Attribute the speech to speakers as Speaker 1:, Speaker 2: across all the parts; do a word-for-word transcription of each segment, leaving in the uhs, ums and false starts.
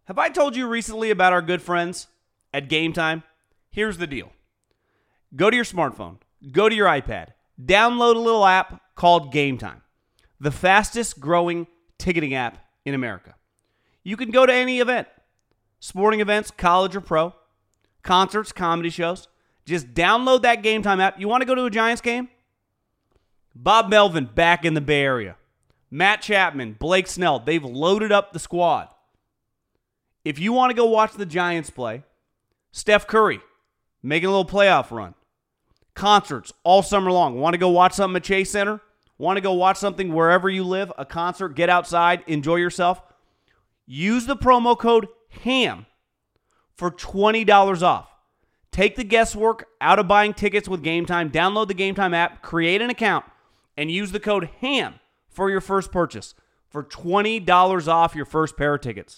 Speaker 1: Have I told you recently about our good friends at Game Time? Here's the deal. Go to your smartphone, go to your iPad, download a little app called Game Time, the fastest growing ticketing app in America. You can go to any event, sporting events, college or pro, concerts, comedy shows. Just download that Game Time app. You want to go to a Giants game? Bob Melvin back in the Bay Area. Matt Chapman, Blake Snell, they've loaded up the squad. If you want to go watch the Giants play, Steph Curry making a little playoff run. Concerts all summer long. Want to go watch something at Chase Center? Want to go watch something wherever you live? A concert, get outside, enjoy yourself? Use the promo code HAM for twenty dollars off. Take the guesswork out of buying tickets with Game Time. Download the Game Time app, create an account, and use the code HAM for your first purchase for twenty dollars off your first pair of tickets.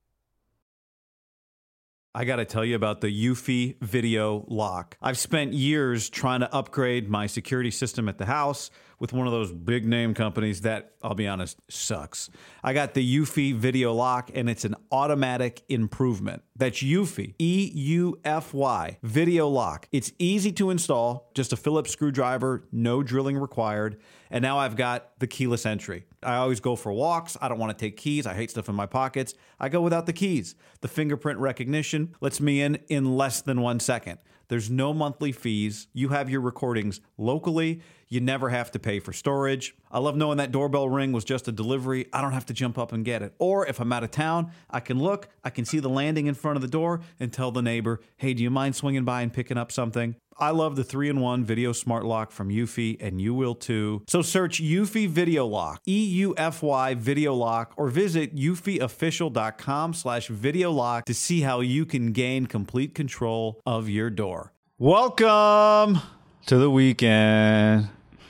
Speaker 2: I got to tell you about the Eufy Video Lock. I've spent years trying to upgrade my security system at the house with one of those big name companies that, I'll be honest, sucks. I got the Eufy Video Lock, and it's an automatic improvement. That's Eufy, E U F Y, Video Lock. It's easy to install, just a Phillips screwdriver, no drilling required. And now I've got the keyless entry. I always go for walks. I don't want to take keys. I hate stuff in my pockets. I go without the keys. The fingerprint recognition lets me in in less than one second. There's no monthly fees. You have your recordings locally. You never have to pay for storage. I love knowing that doorbell ring was just a delivery. I don't have to jump up and get it. Or if I'm out of town, I can look, I can see the landing in front of the door and tell the neighbor, hey, do you mind swinging by and picking up something? I love the three in one Video Smart Lock from Eufy, and you will too. So search Eufy Video Lock, E U F Y Video Lock, or visit eufyofficial.com slash video lock to see how you can gain complete control of your door. Welcome to the weekend.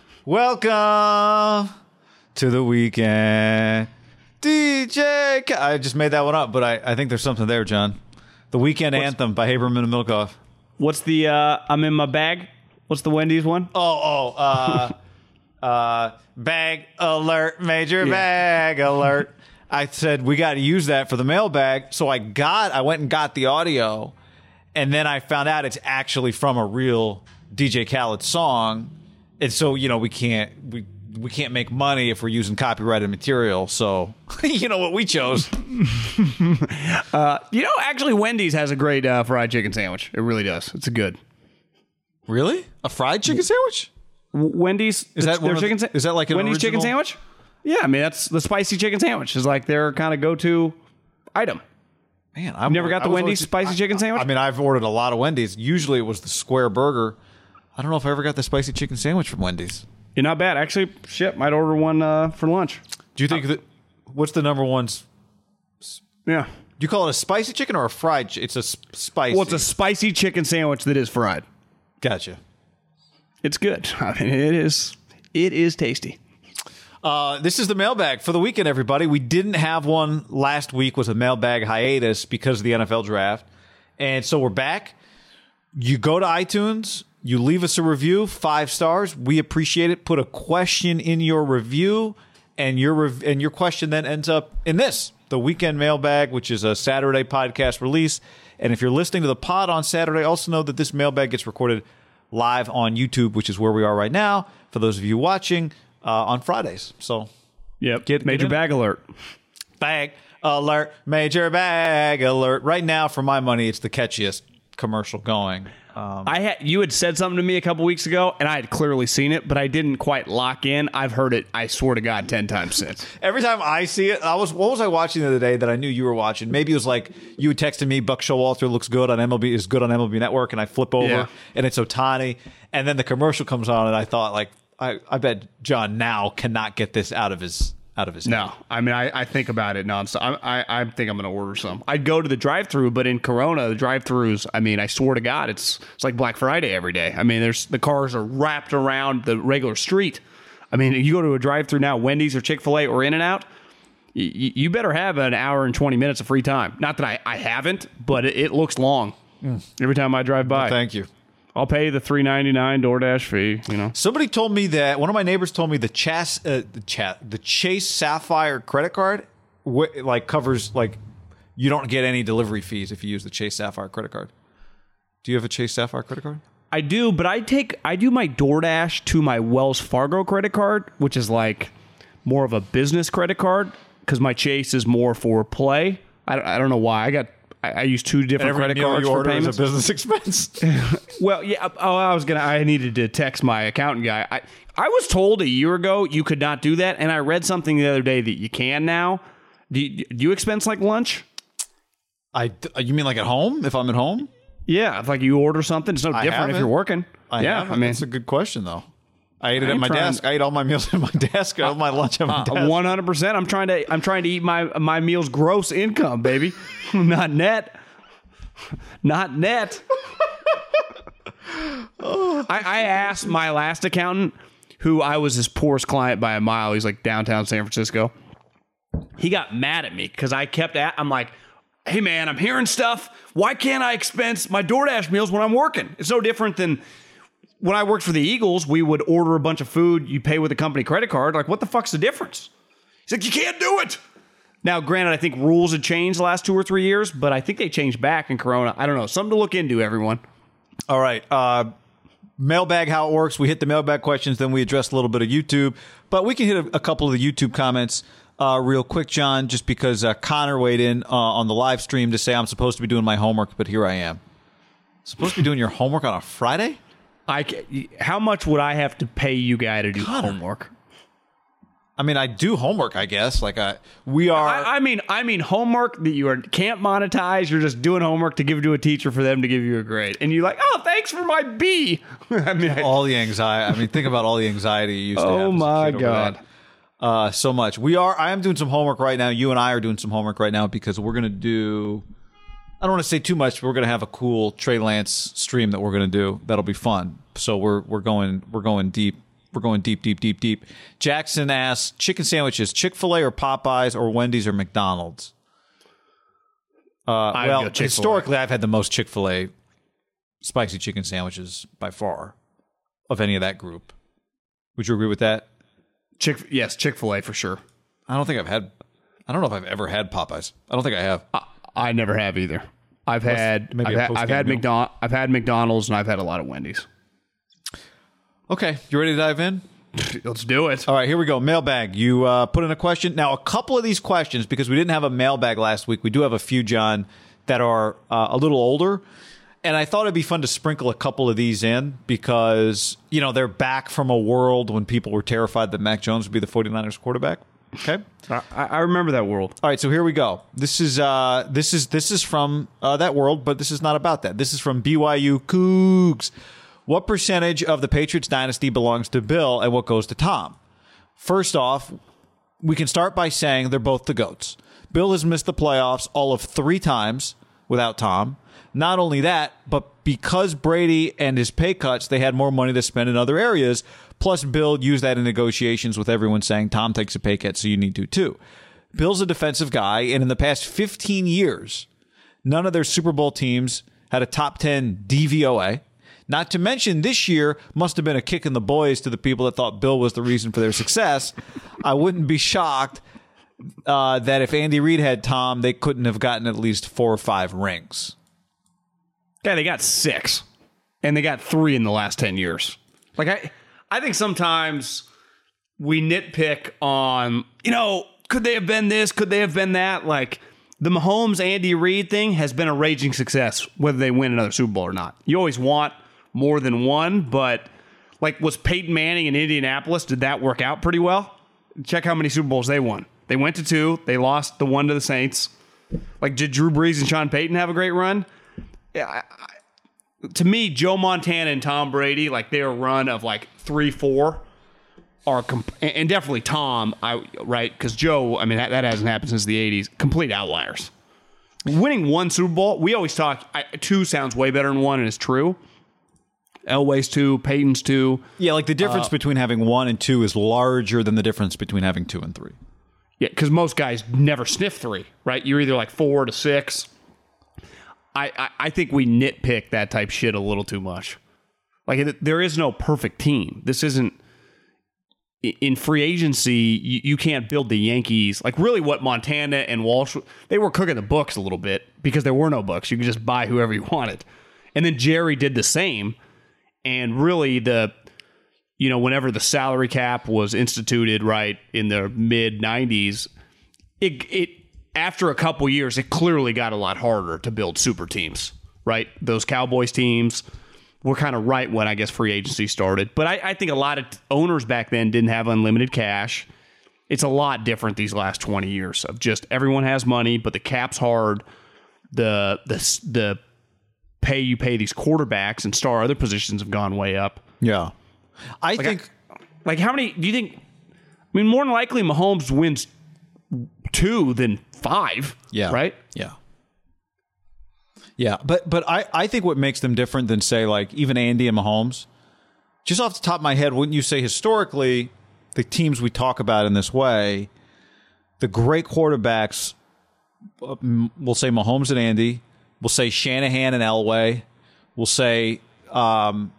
Speaker 2: Welcome to the weekend. D J K- I just made that one up, but I, I think there's something there, John. The Weekend What's- Anthem by Haberman and Milkoff.
Speaker 1: What's the, uh, I'm in my bag? What's the Wendy's one?
Speaker 2: Oh, oh, uh, uh, bag alert, major yeah. bag alert. I said, we got to use that for the mailbag. So I got, I went and got the audio, and then I found out it's actually from a real D J Khaled song. And so, you know, we can't, we, we can't make money if we're using copyrighted material. So, you know what we chose.
Speaker 1: uh, you know, actually, Wendy's has a great uh, fried chicken sandwich. It really does. It's a good.
Speaker 2: Really? A fried chicken sandwich?
Speaker 1: W- Wendy's
Speaker 2: is that
Speaker 1: their
Speaker 2: one
Speaker 1: chicken?
Speaker 2: The, is that like an
Speaker 1: Wendy's
Speaker 2: original?
Speaker 1: chicken sandwich? Yeah, I mean that's the spicy chicken sandwich. Is like their kind of go-to item.
Speaker 2: Man, I've
Speaker 1: you never got the Wendy's always, spicy
Speaker 2: I,
Speaker 1: chicken sandwich?
Speaker 2: I mean, I've ordered a lot of Wendy's. Usually, it was the square burger. I don't know if I ever got the spicy chicken sandwich from Wendy's.
Speaker 1: You're not bad. Actually, shit, might order one uh, for lunch.
Speaker 2: Do you think uh, that, what's the number one?
Speaker 1: Yeah.
Speaker 2: Do you call it a spicy chicken or a fried chicken? It's a spicy.
Speaker 1: Well, it's a spicy chicken sandwich that is fried.
Speaker 2: Gotcha.
Speaker 1: It's good. I mean, it is, it is tasty.
Speaker 2: Uh, this is the mailbag for the weekend, everybody. We didn't have one last week. Was a mailbag hiatus because of the N F L draft. And so we're back. You go to iTunes. You leave us a review, five stars. We appreciate it. Put a question in your review, and your rev- and your question then ends up in this, the Weekend Mailbag, which is a Saturday podcast release. And if you're listening to the pod on Saturday, also know that this mailbag gets recorded live on YouTube, which is where we are right now, for those of you watching, uh, on Fridays. So,
Speaker 1: yep, get major get bag alert.
Speaker 2: Bag alert, major bag alert. Right now, for my money, it's the catchiest commercial going.
Speaker 1: Um, I had you had said something to me a couple weeks ago, and I had clearly seen it, but I didn't quite lock in. I've heard it, I swear to God, ten times since.
Speaker 2: Every time I see it, I was what was I watching the other day that I knew you were watching? Maybe it was like you had texted me, Buck Showalter looks good on M L B, is good on M L B Network, and I flip over, yeah. and it's Ohtani, and then the commercial comes on, and I thought, like, I, I bet John now cannot get this out of his out of his head.
Speaker 1: No, I mean, I, I think about it nonstop. I, I, I think I'm going to order some. I'd go to the drive-thru, but in Corona, the drive-thrus, I mean, I swear to God, it's it's like Black Friday every day. I mean, there's the cars are wrapped around the regular street. I mean, you go to a drive-thru now, Wendy's or Chick-fil-A or In-N-Out, you, you better have an hour and twenty minutes of free time. Not that I, I haven't, but it, it looks long mm. every time I drive by.
Speaker 2: Well, thank you.
Speaker 1: I'll pay the three ninety-nine DoorDash fee, you know.
Speaker 2: Somebody told me that one of my neighbors told me the Chas, uh, the, Chas, the Chase Sapphire credit card, wh- like covers like you don't get any delivery fees if you use the Chase Sapphire credit card. Do you have a Chase Sapphire credit card?
Speaker 1: I do, but I take I do my DoorDash to my Wells Fargo credit card, which is like more of a business credit card because my Chase is more for play. I don't, I don't know why. I got I, I use two different
Speaker 2: Every
Speaker 1: credit
Speaker 2: meal
Speaker 1: cards
Speaker 2: you
Speaker 1: for
Speaker 2: order
Speaker 1: payments.
Speaker 2: is a business expense.
Speaker 1: Well, yeah. Oh, I was gonna. I needed to text my accountant guy. I I was told a year ago you could not do that, and I read something the other day that you can now. Do you, do you expense like lunch?
Speaker 2: I you mean like at home? If I'm at home?
Speaker 1: Yeah, if like you order something, it's no
Speaker 2: I
Speaker 1: different if
Speaker 2: haven't.
Speaker 1: you're working.
Speaker 2: I
Speaker 1: yeah,
Speaker 2: haven't.
Speaker 1: I mean,
Speaker 2: That's a good question though. I ate it
Speaker 1: I
Speaker 2: at
Speaker 1: ain't
Speaker 2: my
Speaker 1: trying-
Speaker 2: desk. I ate all my meals at my desk. I ate all my lunch at my desk.
Speaker 1: One hundred percent. I'm trying to. I'm trying to eat my my meals gross income, baby, not net. Not net. I, I asked my last accountant, who I was his poorest client by a mile. He's like downtown San Francisco. He got mad at me because I kept at. I'm like, hey man, I'm hearing stuff. Why can't I expense my DoorDash meals when I'm working? It's no different than when I worked for the Eagles. We would order a bunch of food. You pay with a company credit card. Like, what the fuck's the difference? He's like, you can't do it. Now, granted, I think rules had changed the last two or three years, but I think they changed back in Corona. I don't know. Something to look into, everyone.
Speaker 2: All right. Uh, mailbag, how it works. We hit the mailbag questions, then we address a little bit of YouTube. But we can hit a, a couple of the YouTube comments uh, real quick, John, just because uh, Connor weighed in uh, on the live stream to say I'm supposed to be doing my homework, but here I am. Supposed to be doing your homework on a Friday?
Speaker 1: I ca- how much would I have to pay you guy to do
Speaker 2: Connor.
Speaker 1: homework?
Speaker 2: I mean, I do homework, I guess. Like, I, we are...
Speaker 1: I, I mean, I mean homework that you are, can't monetize. You're just doing homework to give to a teacher for them to give you a grade, and you're like, "Oh, thanks for my B." I mean, I,
Speaker 2: all the anxiety. I mean, think about all the anxiety you used to have.
Speaker 1: oh
Speaker 2: as a
Speaker 1: my
Speaker 2: kid over
Speaker 1: god.
Speaker 2: that. Uh, so much. We are. I am doing some homework right now. You and I are doing some homework right now because we're going to do. I don't want to say too much, but we're going to have a cool Trey Lance stream that we're going to do. That'll be fun. So we're we're going we're going deep. We're going deep, deep, deep, deep. Jackson asks, chicken sandwiches, Chick-fil-A or Popeyes or Wendy's or McDonald's? Uh,
Speaker 1: I'd
Speaker 2: well,
Speaker 1: go Chick-fil-A.
Speaker 2: historically, I've had the most Chick-fil-A spicy chicken sandwiches by far of any of that group. Would you agree with that?
Speaker 1: Chick, yes, Chick-fil-A for sure.
Speaker 2: I don't think I've had. I don't know if I've ever had Popeyes. I don't think I have.
Speaker 1: I, I never have either. I've had
Speaker 2: maybe
Speaker 1: I've
Speaker 2: a
Speaker 1: had, I've
Speaker 2: post-game
Speaker 1: had
Speaker 2: meal.
Speaker 1: McDon- I've had McDonald's and I've had a lot of Wendy's.
Speaker 2: Okay, you ready to dive in?
Speaker 1: Let's do it.
Speaker 2: All right, here we go. Mailbag. You uh, put in a question. Now, a couple of these questions, because we didn't have a mailbag last week, we do have a few, John, that are uh, a little older. And I thought it'd be fun to sprinkle a couple of these in because, you know, they're back from a world when people were terrified that Mac Jones would be the 49ers quarterback. Okay.
Speaker 1: I, I remember that world.
Speaker 2: All right, so here we go. This is uh, this is this is from uh, that world, but this is not about that. This is from B Y U Cougs. What percentage of the Patriots dynasty belongs to Bill and what goes to Tom? First off, we can start by saying they're both the GOATs. Bill has missed the playoffs all of three times without Tom. Not only that, but because Brady and his pay cuts, they had more money to spend in other areas. Plus, Bill used that in negotiations with everyone saying, Tom takes a pay cut, so you need to too. Bill's a defensive guy, and in the past fifteen years, none of their Super Bowl teams had a top ten D V O A. Not to mention, this year must have been a kick in the boys to the people that thought Bill was the reason for their success. I wouldn't be shocked uh, that if Andy Reid had Tom, they couldn't have gotten at least four or five rings.
Speaker 1: Yeah, they got six, and they got three in the last ten years. Like I, I think sometimes we nitpick on, you know, could they have been this? Could they have been that? Like the Mahomes Andy Reid thing has been a raging success, whether they win another Super Bowl or not. You always want more than one, but like was Peyton Manning in Indianapolis? Did that work out pretty well? Check how many Super Bowls they won. They went to two. They lost the one to the Saints. Like did Drew Brees and Sean Payton have a great run? Yeah, I, I, to me, Joe Montana and Tom Brady, like their run of like three, four, are comp- and definitely Tom, I right because Joe, I mean that, that hasn't happened since the eighties. Complete outliers. Winning one Super Bowl, we always talk. I, two sounds way better than one, and it's true. Elway's two, Peyton's two.
Speaker 2: Yeah, like the difference uh, between having one and two is larger than the difference between having two and three.
Speaker 1: Yeah, because most guys never sniff three, right? You're either like four to six. I, I, I think we nitpick that type shit a little too much. Like, it, there is no perfect team. This isn't, in free agency, you, you can't build the Yankees. Like really what Montana and Walsh, they were cooking the books a little bit because there were no books. You could just buy whoever you wanted. And then Jerry did the same. And really the, you know, whenever the salary cap was instituted right in the mid nineties, it, it after a couple years, it clearly got a lot harder to build super teams, right? Those Cowboys teams were kind of right when I guess free agency started. But I, I think a lot of owners back then didn't have unlimited cash. It's a lot different these last twenty years of just everyone has money, but the cap's hard. The the the pay you pay these quarterbacks and star other positions have gone way up.
Speaker 2: Yeah. I
Speaker 1: like
Speaker 2: think
Speaker 1: I, like how many do you think I mean more than likely Mahomes wins two than five.
Speaker 2: Yeah.
Speaker 1: Right?
Speaker 2: Yeah. Yeah, but but I, I think what makes them different than, say, like, even Andy and Mahomes, just off the top of my head, wouldn't you say historically, the teams we talk about in this way, the great quarterbacks, we'll say Mahomes and Andy, we'll say Shanahan and Elway, we'll say um,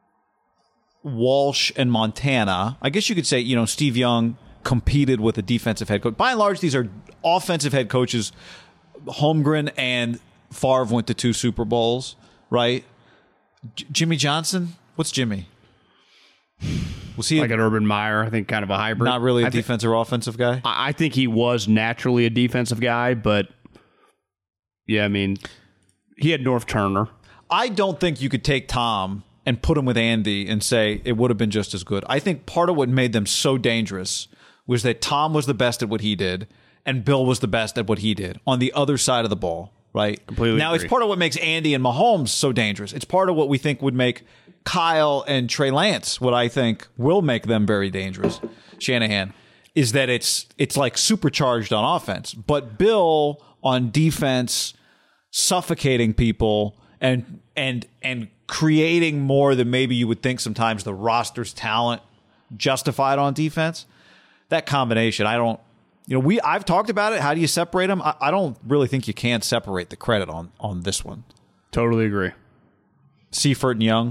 Speaker 2: Walsh and Montana. I guess you could say, you know, Steve Young competed with a defensive head coach. By and large, these are offensive head coaches. Holmgren and Favre went to two Super Bowls, right? J- Jimmy Johnson? What's Jimmy? Was he
Speaker 1: like a, an Urban Meyer? I think kind of a hybrid.
Speaker 2: Not really a
Speaker 1: I
Speaker 2: defensive
Speaker 1: think,
Speaker 2: or offensive guy?
Speaker 1: I think he was naturally a defensive guy, but yeah, I mean, he had North Turner.
Speaker 2: I don't think you could take Tom and put him with Andy and say it would have been just as good. I think part of what made them so dangerous was that Tom was the best at what he did and Bill was the best at what he did on the other side of the ball. Right.
Speaker 1: Completely
Speaker 2: now,
Speaker 1: agree.
Speaker 2: It's part of what makes Andy and Mahomes so dangerous. It's part of what we think would make Kyle and Trey Lance, what I think will make them very dangerous, Shanahan, is that it's it's like supercharged on offense. But Bill on defense, suffocating people and and and creating more than maybe you would think sometimes the roster's talent justified on defense. That combination, I don't. You know, we I've talked about it. How do you separate them? I, I don't really think you can separate the credit on, on this one.
Speaker 1: Totally agree.
Speaker 2: Seifert and Young.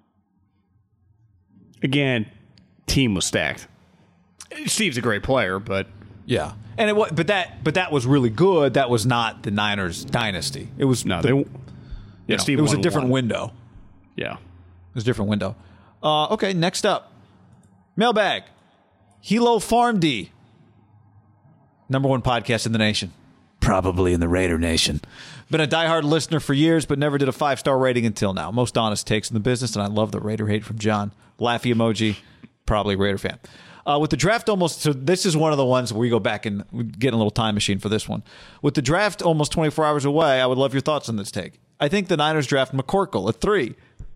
Speaker 1: Again, team was stacked. Steve's a great player, but
Speaker 2: yeah, and it was, but that but that was really good. That was not the Niners dynasty. It was
Speaker 1: no,
Speaker 2: the,
Speaker 1: they. Yeah,
Speaker 2: you know,
Speaker 1: Steve
Speaker 2: it was a
Speaker 1: won
Speaker 2: different
Speaker 1: one.
Speaker 2: window.
Speaker 1: Yeah,
Speaker 2: it was a different window. Uh, okay, next up, mailbag. Hilo Farm D. Number one podcast in the nation. Probably in the Raider Nation. Been a diehard listener for years, but never did a five-star rating until now. Most honest takes in the business, and I love the Raider hate from John. Laughy emoji, probably a Raider fan. Uh, with the draft almost, so this is one of the ones where we go back and we get in a little time machine for this one. With the draft almost twenty-four hours away, I would love your thoughts on this take. I think the Niners draft McCorkle at three.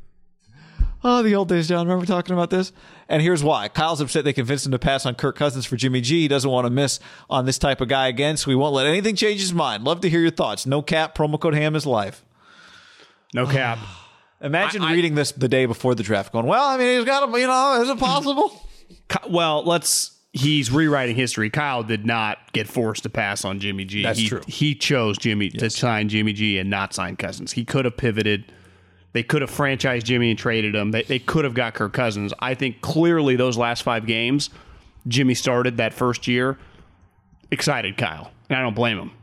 Speaker 2: Oh, the old days, John. Remember talking about this? And here's why. Kyle's upset they convinced him to pass on Kirk Cousins for Jimmy G. He doesn't want to miss on this type of guy again, so he won't let anything change his mind. Love to hear your thoughts. No cap, promo code Ham is life.
Speaker 1: No cap.
Speaker 2: Imagine
Speaker 1: I, I,
Speaker 2: reading this the day before the draft going, well, I mean, he's got to, you know, is it possible?
Speaker 1: Well, let's, he's rewriting history. Kyle did not get forced to pass on Jimmy G.
Speaker 2: That's
Speaker 1: he,
Speaker 2: true.
Speaker 1: He chose Jimmy yes. to sign Jimmy G and not sign Cousins. He could have pivoted. They could have franchised Jimmy and traded him. They, they could have got Kirk Cousins. I think clearly those last five games, Jimmy started that first year, excited Kyle. And I don't blame him.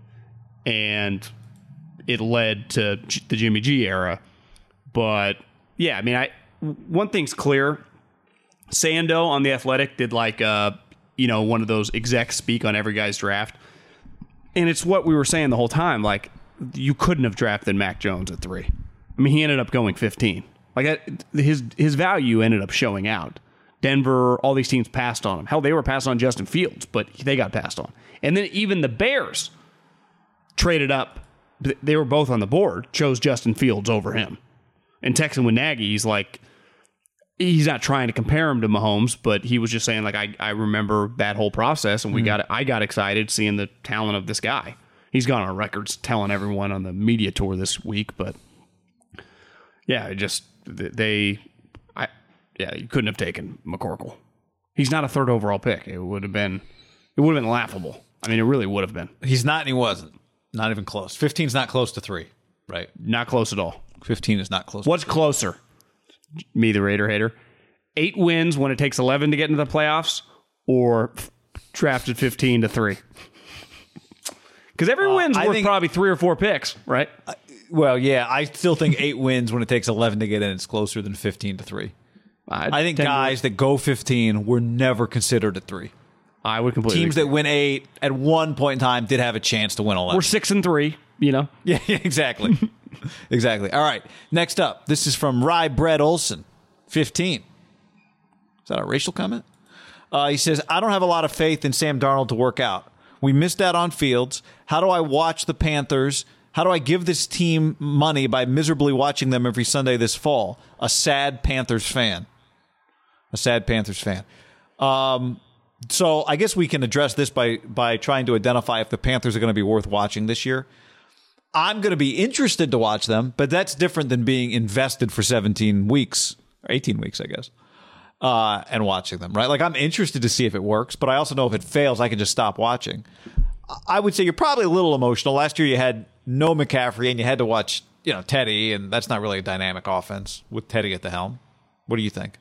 Speaker 1: And it led to the Jimmy G era. But, yeah, I mean, I one thing's clear. Sando on The Athletic did like, uh, you know, one of those execs speak on every guy's draft. And it's what we were saying the whole time. Like, you couldn't have drafted Mac Jones at three. I mean, he ended up going fifteen. Like his his value ended up showing out. Denver, all these teams passed on him. Hell, they were passed on Justin Fields, but they got passed on. And then even the Bears traded up. They were both on the board, chose Justin Fields over him. And texting with Nagy, he's like, he's not trying to compare him to Mahomes, but he was just saying, like, I, I remember that whole process, and we mm. got I got excited seeing the talent of this guy. He's gone on records telling everyone on the media tour this week, but yeah, it just they, I, yeah, you couldn't have taken McCorkle. He's not a third overall pick. It would have been, it would have been laughable. I mean, it really would have been.
Speaker 2: He's not, and he wasn't. Not even close. fifteen's not close to three, right?
Speaker 1: Not close at all.
Speaker 2: fifteen is not close.
Speaker 1: What's closer? Me, the Raider hater. eight wins when it takes eleven to get into the playoffs, or f- drafted fifteen to three? Because every uh, win's
Speaker 3: I
Speaker 1: worth
Speaker 3: think,
Speaker 1: probably three or four picks, right?
Speaker 3: Uh, well, yeah, I still think eight wins when it takes eleven to get in. It's closer than fifteen to three. I, I think guys that go fifteen were never considered at three.
Speaker 1: I would completely
Speaker 3: Teams
Speaker 1: agree.
Speaker 3: that win eight at one point in time did have a chance to win eleven.
Speaker 1: We're six and three, you know?
Speaker 3: Yeah, exactly. exactly. All right. Next up, this is from Rye Brett Olson, fifteen. Is that a racial comment? Uh, he says, I don't have a lot of faith in Sam Darnold to work out. We missed out on Fields. How do I watch the Panthers? How do I give this team money by miserably watching them every Sunday this fall? A sad Panthers fan. A sad Panthers fan. Um... So I guess we can address this by by trying to identify if the Panthers are going to be worth watching this year. I'm going to be interested to watch them, but that's different than being invested for seventeen weeks, or eighteen weeks, I guess, uh, and watching them, right? Like, I'm interested to see if it works, but I also know if it fails, I can just stop watching. I would say you're probably a little emotional. Last year you had no McCaffrey, and you had to watch, you know, Teddy, and that's not really a dynamic offense with Teddy at the helm. What do you think?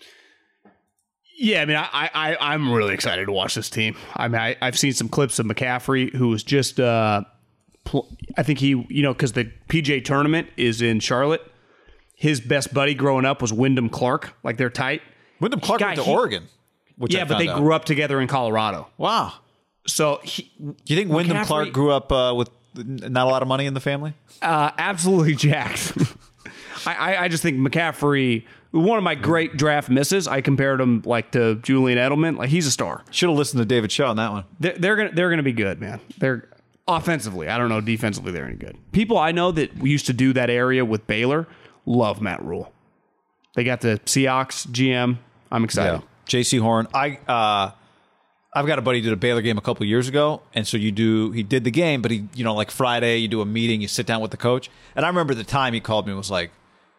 Speaker 1: Yeah, I mean, I, I, I'm really excited to watch this team. I mean, I, I've seen some clips of McCaffrey, who was just, uh, pl- I think he, you know, because the P J tournament is in Charlotte. His best buddy growing up was Wyndham Clark. Like, they're tight.
Speaker 3: Wyndham Clark
Speaker 1: Guy,
Speaker 3: went to
Speaker 1: he,
Speaker 3: Oregon. Which
Speaker 1: yeah,
Speaker 3: I
Speaker 1: but they
Speaker 3: out.
Speaker 1: grew up together in Colorado.
Speaker 3: Wow.
Speaker 1: So, he,
Speaker 3: do you think Wyndham
Speaker 1: McCaffrey,
Speaker 3: Clark grew up uh, with not a lot of money in the family?
Speaker 1: Uh, absolutely jacked. I, I, I just think McCaffrey, one of my great draft misses. I compared him like to Julian Edelman. Like, he's a star.
Speaker 3: Should have listened to David Shaw on that one.
Speaker 1: They're, they're gonna they're gonna be good, man. They're offensively. I don't know defensively. They're any good. People I know that used to do that area with Baylor love Matt Rule. They got the Seahawks G M. I'm excited.
Speaker 3: Yeah. J C Horn. I uh, I've got a buddy who did a Baylor game a couple years ago, and so you do. He did the game, but he, you know, like Friday, you do a meeting, you sit down with the coach, and I remember the time he called me and was like,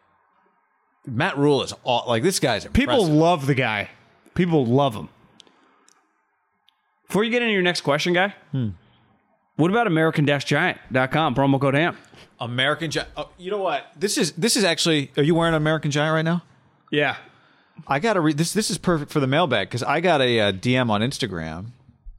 Speaker 3: Matt Rule is all, like, this guy's impressive.
Speaker 1: People love the guy. People love him. Before you get into your next question, guy, hmm. what about American Giant dot com, promo code HAM?
Speaker 3: American Giant. Oh, you know what? This is this is actually. Are you wearing an American Giant right now?
Speaker 1: Yeah.
Speaker 3: I got to read this. This is perfect for the mailbag because I got a, a D M on Instagram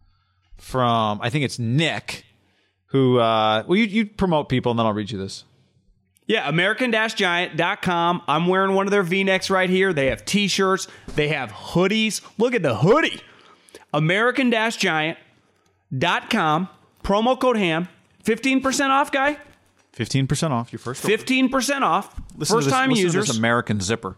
Speaker 3: from, I think it's Nick, who. Uh, well, you you promote people, and then I'll read you this.
Speaker 1: Yeah, American Giant dot com. I'm wearing one of their V-necks right here. They have T-shirts. They have hoodies. Look at the hoodie. American Giant dot com. Promo code HAM. fifteen percent off, guy.
Speaker 3: fifteen percent off your first order.
Speaker 1: fifteen percent off.
Speaker 3: Listen
Speaker 1: First-time
Speaker 3: users.
Speaker 1: users.
Speaker 3: To this American zipper.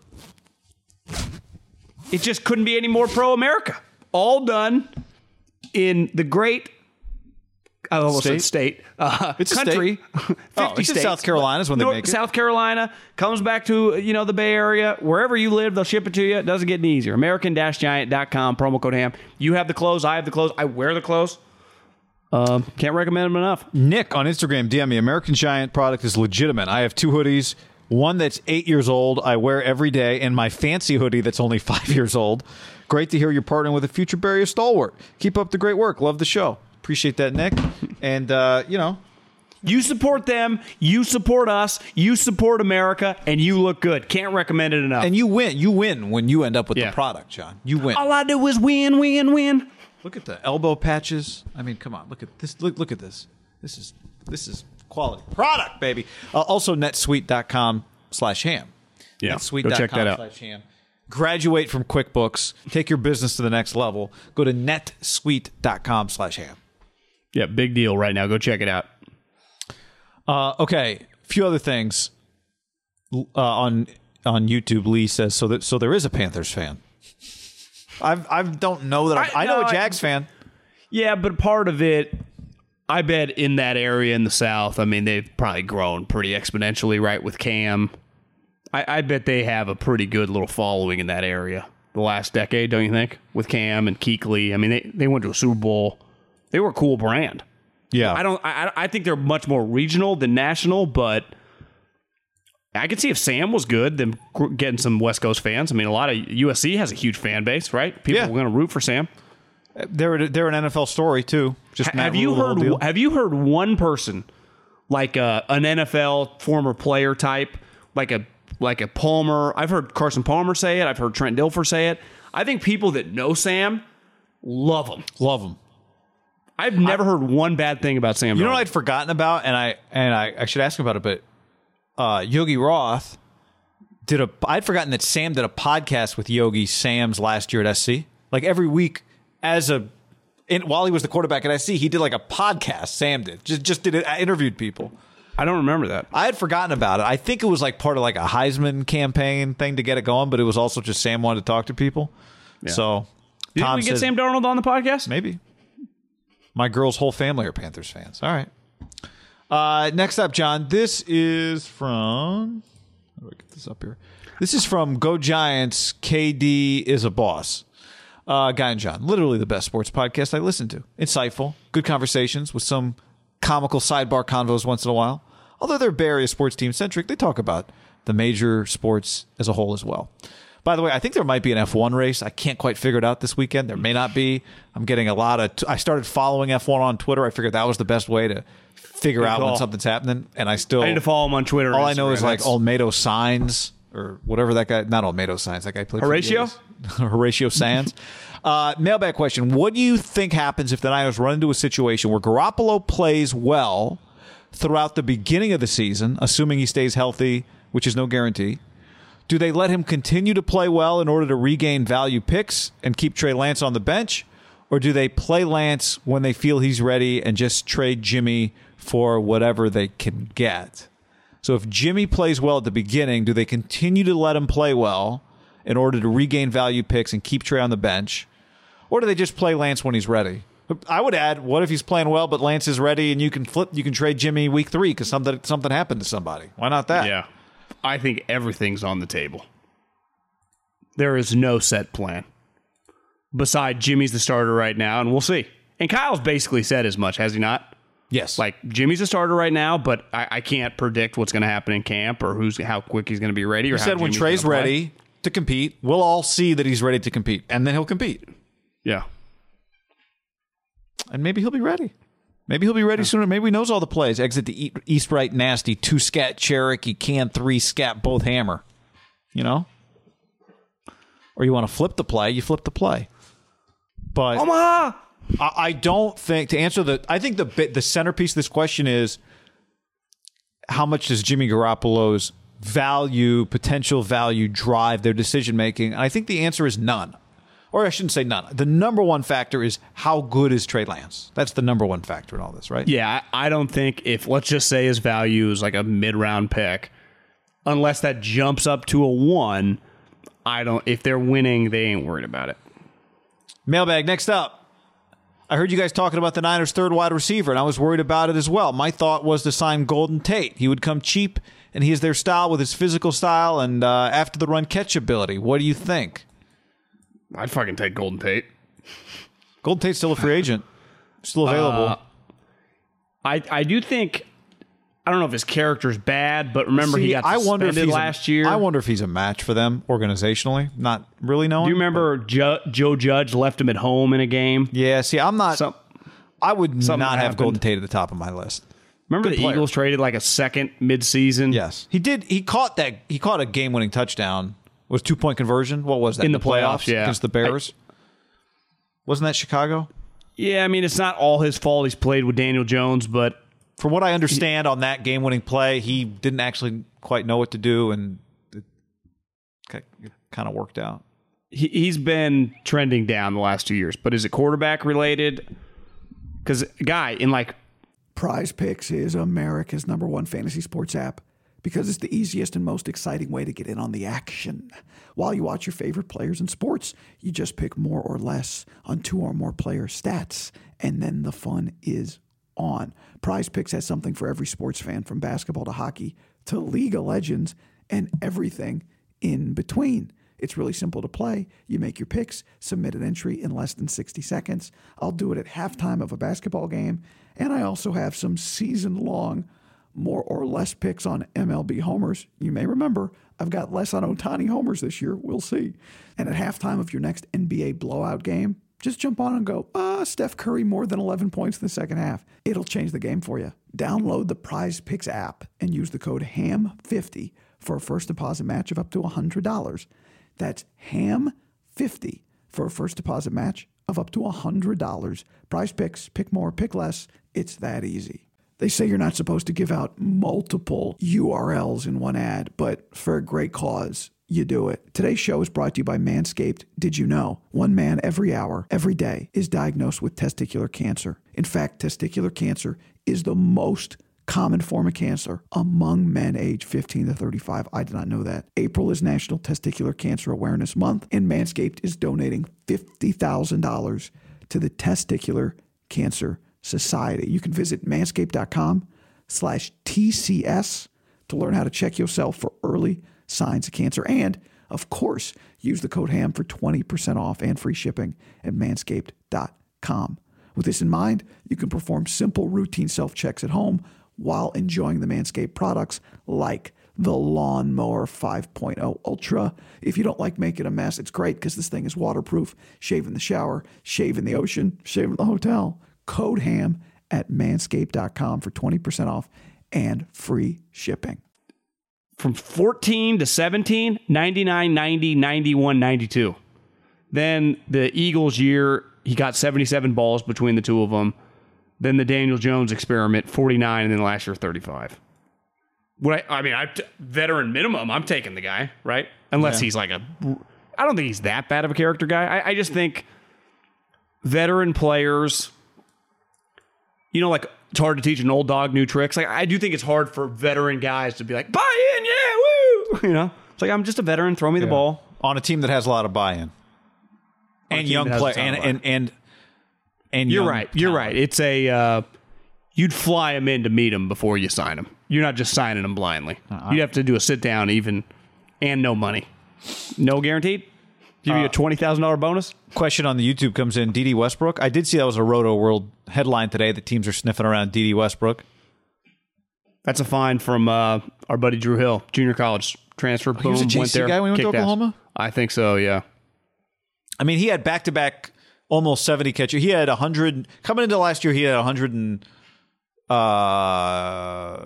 Speaker 1: It just couldn't be any more pro-America. All done in the great... I almost
Speaker 3: state?
Speaker 1: said state. Uh,
Speaker 3: it's
Speaker 1: country.
Speaker 3: A state.
Speaker 1: fifty
Speaker 3: oh, it's
Speaker 1: states.
Speaker 3: in South Carolina is when they
Speaker 1: North,
Speaker 3: make it.
Speaker 1: South Carolina comes back to, you know, the Bay Area. Wherever you live, they'll ship it to you. It doesn't get any easier. American Giant dot com, promo code HAM. You have the clothes. I have the clothes. I wear the clothes. Um, can't recommend them enough.
Speaker 3: Nick on Instagram, D M me. American Giant product is legitimate. I have two hoodies. One that's eight years old, I wear every day, and my fancy hoodie that's only five years old. Great to hear you're partnering with a future Barrier stalwart. Keep up the great work. Love the show. Appreciate that, Nick. And, uh, you know.
Speaker 1: You support them, you support us, you support America, and you look good. Can't recommend it enough.
Speaker 3: And you win. You win when you end up with
Speaker 1: Yeah.
Speaker 3: the product, John. You win.
Speaker 1: All I do is win, win, win.
Speaker 3: Look at the elbow patches. I mean, come on. Look at this. Look, look at this. This is this is quality product, baby. Uh, also, netsuite dot com slash ham.
Speaker 1: Yeah,
Speaker 3: netsuite
Speaker 1: go
Speaker 3: dot com
Speaker 1: check that out.
Speaker 3: Slash ham. Graduate from QuickBooks. Take your business to the next level. Go to netsuite dot com slash ham.
Speaker 1: Yeah, big deal right now. Go check it out.
Speaker 3: Uh, okay, a few other things uh, on on YouTube. Lee says so that so there is a Panthers fan. I I don't know that I, I, I know
Speaker 1: no,
Speaker 3: a Jags I, fan.
Speaker 1: Yeah, but part of it, I bet in that area in the South, I mean, they've probably grown pretty exponentially, right, with Cam. I, I bet they have a pretty good little following in that area the last decade, don't you think? With Cam and Kuechly. I mean, they, they went to a Super Bowl. They were a cool brand.
Speaker 3: Yeah.
Speaker 1: I don't. I, I think they're much more regional than national, but I could see if Sam was good, then getting some West Coast fans. I mean, a lot of U S C has a huge fan base, right? People
Speaker 3: yeah.
Speaker 1: are going to root for Sam.
Speaker 3: They're they're an N F L story too. Just
Speaker 1: have you heard? Have you heard one person like a, an N F L former player type, like a like a Palmer. I've heard Carson Palmer say it. I've heard Trent Dilfer say it. I think people that know Sam love him.
Speaker 3: Love him.
Speaker 1: I've never I, heard one bad thing about Sam.
Speaker 3: You
Speaker 1: Darnold.
Speaker 3: know what I'd forgotten about, and I and I, I should ask him about it, but uh, Yogi Roth did a. I'd forgotten that Sam did a podcast with Yogi Sam's last year at S C. Like every week, as a in, while he was the quarterback at S C, he did like a podcast. Sam did just just did it. I interviewed people.
Speaker 1: I don't remember that.
Speaker 3: I had forgotten about it. I think it was like part of like a Heisman campaign thing to get it going, but it was also just Sam wanted to talk to people. Yeah. So,
Speaker 1: did we get said, Sam Darnold on the podcast?
Speaker 3: Maybe. My girl's whole family are Panthers fans. All right. Uh, next up, John. This is from. How do I get this up here? This is from Go Giants. K D is a boss. Uh, Guy and John, literally the best sports podcast I listen to. Insightful, good conversations with some comical sidebar convos once in a while. Although they're Bay Area sports team centric, they talk about the major sports as a whole as well. By the way, I think there might be an F one race. I can't quite figure it out this weekend. There may not be. I'm getting a lot of... T- I started following F one on Twitter. I figured that was the best way to figure
Speaker 1: Good
Speaker 3: out
Speaker 1: call.
Speaker 3: when something's happening. And I still...
Speaker 1: I need to follow him on Twitter.
Speaker 3: All I know
Speaker 1: Instagram.
Speaker 3: is like
Speaker 1: That's...
Speaker 3: Olmedo Signs or whatever that guy... Not Olmedo Signs. That guy played...
Speaker 1: Horatio?
Speaker 3: Horatio Sands. uh, mailbag question. What do you think happens if the Niners run into a situation where Garoppolo plays well throughout the beginning of the season, assuming he stays healthy, which is no guarantee? Do they let him continue to play well in order to regain value picks and keep Trey Lance on the bench? Or do they play Lance when they feel he's ready and just trade Jimmy for whatever they can get? So if Jimmy plays well at the beginning, do they continue to let him play well in order to regain value picks and keep Trey on the bench? Or do they just play Lance when he's ready? I would add, what if he's playing well, but Lance is ready and you can flip, you can trade Jimmy week three because something, something happened to somebody? Why not that?
Speaker 1: Yeah. I think everything's on the table. There is no set plan. Besides, Jimmy's the starter right now, and we'll see. And Kyle's basically said as much, has he not?
Speaker 3: Yes.
Speaker 1: Like, Jimmy's the starter right now, but I, I can't predict what's going to happen in camp or who's how quick he's going to be ready. Or
Speaker 3: he
Speaker 1: how
Speaker 3: said when
Speaker 1: Jimmy's
Speaker 3: Trey's
Speaker 1: gonna
Speaker 3: ready
Speaker 1: play.
Speaker 3: to compete, we'll all see that he's ready to compete, and then he'll compete.
Speaker 1: Yeah.
Speaker 3: And maybe he'll be ready. Maybe he'll be ready sooner. Maybe he knows all the plays. Exit the East Right Nasty, two scat Cherokee, can three scat both hammer. You know? Or you want to flip the play, you flip the play. But
Speaker 1: Omaha!
Speaker 3: I, I don't think, to answer the, I think the the centerpiece of this question is how much does Jimmy Garoppolo's value, potential value, drive their decision making? And I think the answer is none. Or I shouldn't say none. The number one factor is how good is Trey Lance. That's the number one factor in all this, right?
Speaker 1: Yeah, I, I don't think if, let's just say his value is like a mid-round pick, unless that jumps up to a one, I don't, if they're winning, they ain't worried about it.
Speaker 3: Mailbag, next up. I heard you guys talking about the Niners' third wide receiver, and I was worried about it as well. My thought was to sign Golden Tate. He would come cheap, and he is their style with his physical style and uh, after the run catch ability. What do you think?
Speaker 1: I'd fucking take Golden Tate.
Speaker 3: Golden Tate's still a free agent. Still available.
Speaker 1: Uh, I I do think, I don't know if his character's bad, but remember
Speaker 3: See,
Speaker 1: he got
Speaker 3: I wonder if
Speaker 1: suspended
Speaker 3: he's
Speaker 1: last
Speaker 3: a,
Speaker 1: year.
Speaker 3: I wonder if he's a match for them organizationally. Not really knowing.
Speaker 1: Do you remember Joe, Joe Judge left him at home in a game?
Speaker 3: Yeah, see, I'm not.
Speaker 1: Some,
Speaker 3: I would not have
Speaker 1: happened.
Speaker 3: Golden Tate at the top of my list.
Speaker 1: remember
Speaker 3: Good
Speaker 1: the
Speaker 3: player.
Speaker 1: Eagles traded like a second mid-season?
Speaker 3: Yes, he did. He caught that. He caught a game-winning touchdown. It was two-point conversion. What was that
Speaker 1: In the playoffs, yeah.
Speaker 3: against the Bears? I, Wasn't that Chicago?
Speaker 1: Yeah, I mean, it's not all his fault. He's played with Daniel Jones, but
Speaker 3: from what I understand on that game-winning play, he didn't actually quite know what to do, and it kind of worked out.
Speaker 1: he, he's been trending down the last two years. But is it quarterback related? Because guy in like
Speaker 4: Prize Picks is America's number one fantasy sports app because it's the easiest and most exciting way to get in on the action. While you watch your favorite players in sports, you just pick more or less on two or more player stats, and then the fun is on. Prize Picks has something for every sports fan, from basketball to hockey to League of Legends and everything in between. It's really simple to play. You make your picks, submit an entry in less than sixty seconds. I'll do it at halftime of a basketball game, and I also have some season-long more or less picks on M L B homers. You may remember I've got less on Ohtani homers this year. We'll see. And at halftime of your next N B A blowout game, just jump on and go, ah, Steph Curry more than eleven points in the second half. It'll change the game for you. Download the Prize Picks app and use the code H A M fifty for a first deposit match of up to one hundred dollars. That's ham fifty for a first deposit match of up to one hundred dollars. Prize Picks, pick more, pick less. It's that easy. They say you're not supposed to give out multiple U R Ls in one ad, but for a great cause, you do it. Today's show is brought to you by Manscaped. Did you know? One man every hour, every day, is diagnosed with testicular cancer. In fact, testicular cancer is the most common form of cancer among men aged fifteen to thirty-five. I did not know that. April is National Testicular Cancer Awareness Month, and Manscaped is donating fifty thousand dollars to the Testicular Cancer Society. You can visit manscaped.com slash TCS to learn how to check yourself for early signs of cancer. And, of course, use the code HAM for twenty percent off and free shipping at manscaped dot com. With this in mind, you can perform simple routine self-checks at home while enjoying the Manscaped products like the Lawnmower five point oh Ultra. If you don't like making a mess, it's great because this thing is waterproof. Shave in the shower, shave in the ocean, shave in the hotel. Code HAM at manscaped dot com for twenty percent off and free shipping.
Speaker 1: From fourteen to seventeen, ninety-nine, ninety, ninety-one, ninety-two. Then the Eagles year, he got seventy-seven balls between the two of them. Then the Daniel Jones experiment, forty-nine, and then last year, thirty-five. What I, I mean, I, veteran minimum, I'm taking the guy, right? Unless
Speaker 3: Yeah.
Speaker 1: he's like a... I don't think he's that bad of a character guy. I, I just think veteran players... You know, like, it's hard to teach an old dog new tricks. Like, I do think it's hard for veteran guys to be like, buy in, yeah, woo! You know? It's like, I'm just a veteran, throw me the ball.
Speaker 3: On a team that has a lot of buy-in. And
Speaker 1: team
Speaker 3: young
Speaker 1: that has a
Speaker 3: play
Speaker 1: ton of
Speaker 3: and,
Speaker 1: buy-in.
Speaker 3: and and and
Speaker 1: You're
Speaker 3: young
Speaker 1: right. You're
Speaker 3: talent.
Speaker 1: right. It's a... Uh, you'd fly him in to meet him before you sign him. You're not just signing him blindly.
Speaker 3: Uh-uh.
Speaker 1: You'd have to do a sit-down even, and no money. No guaranteed? Give you a twenty thousand dollars bonus?
Speaker 3: Question on the YouTube comes in. D D Westbrook. I did see that was a Roto World headline today that teams are sniffing around D D Westbrook.
Speaker 1: That's a fine from uh, our buddy Drew Hill, junior college transfer.
Speaker 3: he was a
Speaker 1: boom,
Speaker 3: J C
Speaker 1: went there,
Speaker 3: guy when he went to
Speaker 1: kicked ass.
Speaker 3: Oklahoma?
Speaker 1: I think so, yeah.
Speaker 3: I mean, he had back-to-back almost seventy catches. He had one hundred coming into last year. He had one hundred and uh,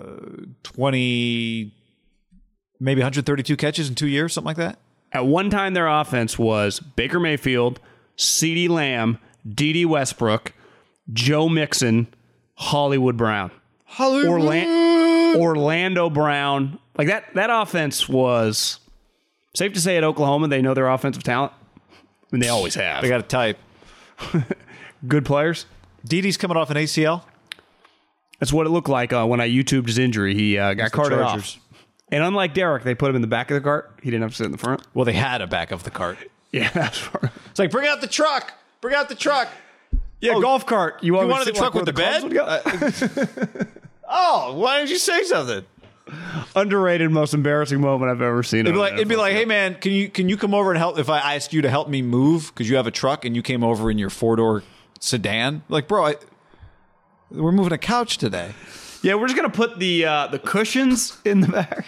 Speaker 3: twenty, maybe one hundred thirty-two catches in two years, something like that.
Speaker 1: At one time, their offense was Baker Mayfield, CeeDee Lamb, D D Westbrook, Joe Mixon, Hollywood Brown.
Speaker 3: Hollywood.
Speaker 1: Orla- Orlando Brown. Like that that offense was safe to say at Oklahoma, they know their offensive talent. I mean, they always have.
Speaker 3: They got a type.
Speaker 1: Good players.
Speaker 3: D D's coming off an A C L.
Speaker 1: That's what it lolooked like uh, when I YouTubed his injury. He uh, got
Speaker 3: the
Speaker 1: carted
Speaker 3: Chargers.
Speaker 1: off. And unlike Derek, they put him in the back of the cart. He didn't have to sit in the front.
Speaker 3: Well, they had a back of the cart.
Speaker 1: Yeah, that's right.
Speaker 3: It's like, bring out the truck. Bring out the truck.
Speaker 1: Yeah,
Speaker 3: Oh,
Speaker 1: golf cart. You,
Speaker 3: You
Speaker 1: always
Speaker 3: wanted the
Speaker 1: sit
Speaker 3: truck
Speaker 1: like
Speaker 3: with the
Speaker 1: where
Speaker 3: bed?
Speaker 1: clubs would go?
Speaker 3: Oh, why didn't you say something?
Speaker 1: Underrated, most embarrassing moment I've ever seen.
Speaker 3: It'd be
Speaker 1: on
Speaker 3: like,
Speaker 1: an
Speaker 3: it'd be
Speaker 1: N F L
Speaker 3: like,
Speaker 1: field.
Speaker 3: hey man, can you can you come over and help if I asked you to help me move because you have a truck and you came over in your four door sedan? Like, bro, I, we're moving a couch today.
Speaker 1: Yeah, we're just gonna put the uh, the cushions in the back.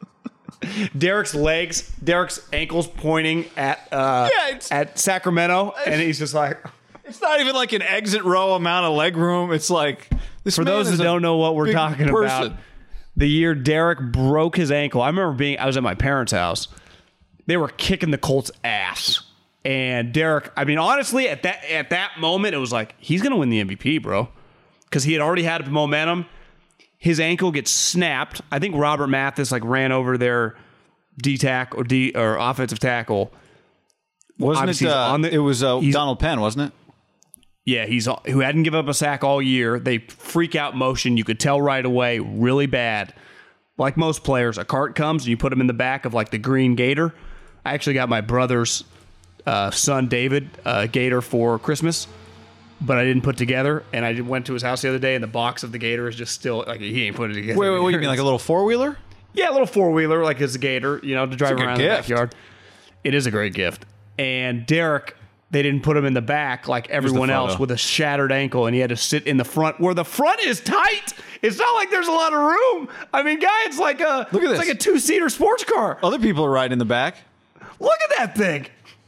Speaker 1: Derek's legs, Derek's ankles pointing at uh,
Speaker 3: Yeah, it's-
Speaker 1: at Sacramento, and he's just like.
Speaker 3: It's not even like an exit row amount of leg room. It's like this.
Speaker 1: For
Speaker 3: man
Speaker 1: those
Speaker 3: is
Speaker 1: that
Speaker 3: a
Speaker 1: don't know what we're
Speaker 3: big
Speaker 1: talking
Speaker 3: person.
Speaker 1: about, the year Derek broke his ankle. I remember being, I was at my parents' house. They were kicking the Colts' ass. And Derek, I mean, honestly, at that at that moment, it was like, he's going to win the M V P, bro. Because he had already had momentum. His ankle gets snapped. I think Robert Mathis like ran over their D-tack or D or offensive tackle.
Speaker 3: Wasn't
Speaker 1: Obviously,
Speaker 3: it?
Speaker 1: he's
Speaker 3: Uh,
Speaker 1: on the-
Speaker 3: it was uh,
Speaker 1: he's-
Speaker 3: Donald Penn, wasn't it?
Speaker 1: Yeah, he's who hadn't given up a sack all year. They freak out motion. You could tell right away, really bad. Like most players, a cart comes and you put him in the back of like the green Gator. I actually got my brother's uh, son David a Gator for Christmas, but I didn't put together. And I went to his house the other day, and the box of the Gator is just still like he ain't put it together.
Speaker 3: Wait, wait, what do you mean, like a little four wheeler?
Speaker 1: Yeah, a little four wheeler, like his Gator, you know, to drive
Speaker 3: a good
Speaker 1: around
Speaker 3: gift.
Speaker 1: the backyard. It is a great gift. And Derek, they didn't put him in the back like everyone
Speaker 3: photo.
Speaker 1: else with a shattered ankle, and he had to sit in the front where the front is tight. It's not like there's a lot of room. I mean, guy, it's like a
Speaker 3: Look at
Speaker 1: it's
Speaker 3: this.
Speaker 1: like a two seater sports car.
Speaker 3: Other people are riding in the back.
Speaker 1: Look at that thing.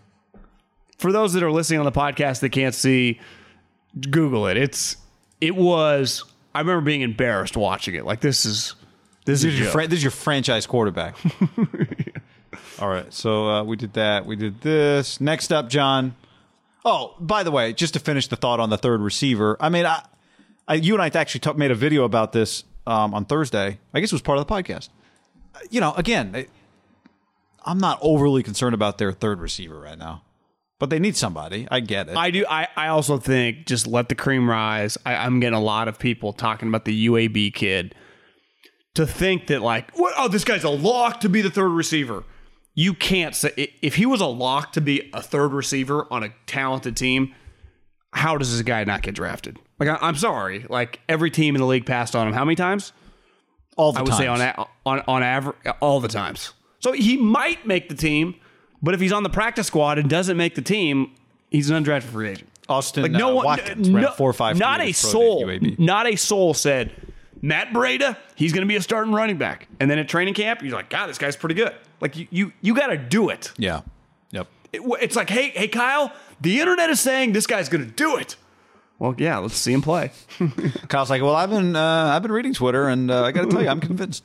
Speaker 1: For those that are listening on the podcast that can't see, Google it. It's it was. I remember being embarrassed watching it. Like this is This
Speaker 3: This
Speaker 1: is
Speaker 3: is your
Speaker 1: a
Speaker 3: fran-
Speaker 1: joke.
Speaker 3: this is your franchise quarterback. All right, so uh, we did that. We did this. Next up, John. Oh, by the way, just to finish the thought on the third receiver. I mean, I, I you and I actually talk, made a video about this um, on Thursday. I guess it was part of the podcast. You know, again, it, I'm not overly concerned about their third receiver right now, but they need somebody. I get it.
Speaker 1: I do. I, I also think just let the cream rise. I, I'm getting a lot of people talking about the U A B kid. To think that like, what, oh, this guy's a lock to be the third receiver. You can't say if he was a lock to be a third receiver on a talented team. How does this guy not get drafted? Like, I, I'm sorry. Like every team in the league passed on him. How many times?
Speaker 3: all the
Speaker 1: I would
Speaker 3: times.
Speaker 1: say on a- on on average, all the times. So he might make the team, but if he's on the practice squad and doesn't make the team, he's an undrafted free agent.
Speaker 3: Austin
Speaker 1: Like no
Speaker 3: uh,
Speaker 1: one,
Speaker 3: Watkins
Speaker 1: no,
Speaker 3: ran four five.
Speaker 1: not a soul, not a soul said Matt Breida, he's going to be a starting running back. And then at training camp, you're like, God, this guy's pretty good. Like you, you, you got to do it.
Speaker 3: Yeah. Yep.
Speaker 1: it. It's like, hey, hey, Kyle, the internet is saying this guy's going to do it. Well, yeah, let's see him play.
Speaker 3: Kyle's like, well, I've been uh, I've been reading Twitter, and uh, I got to tell you, I'm convinced.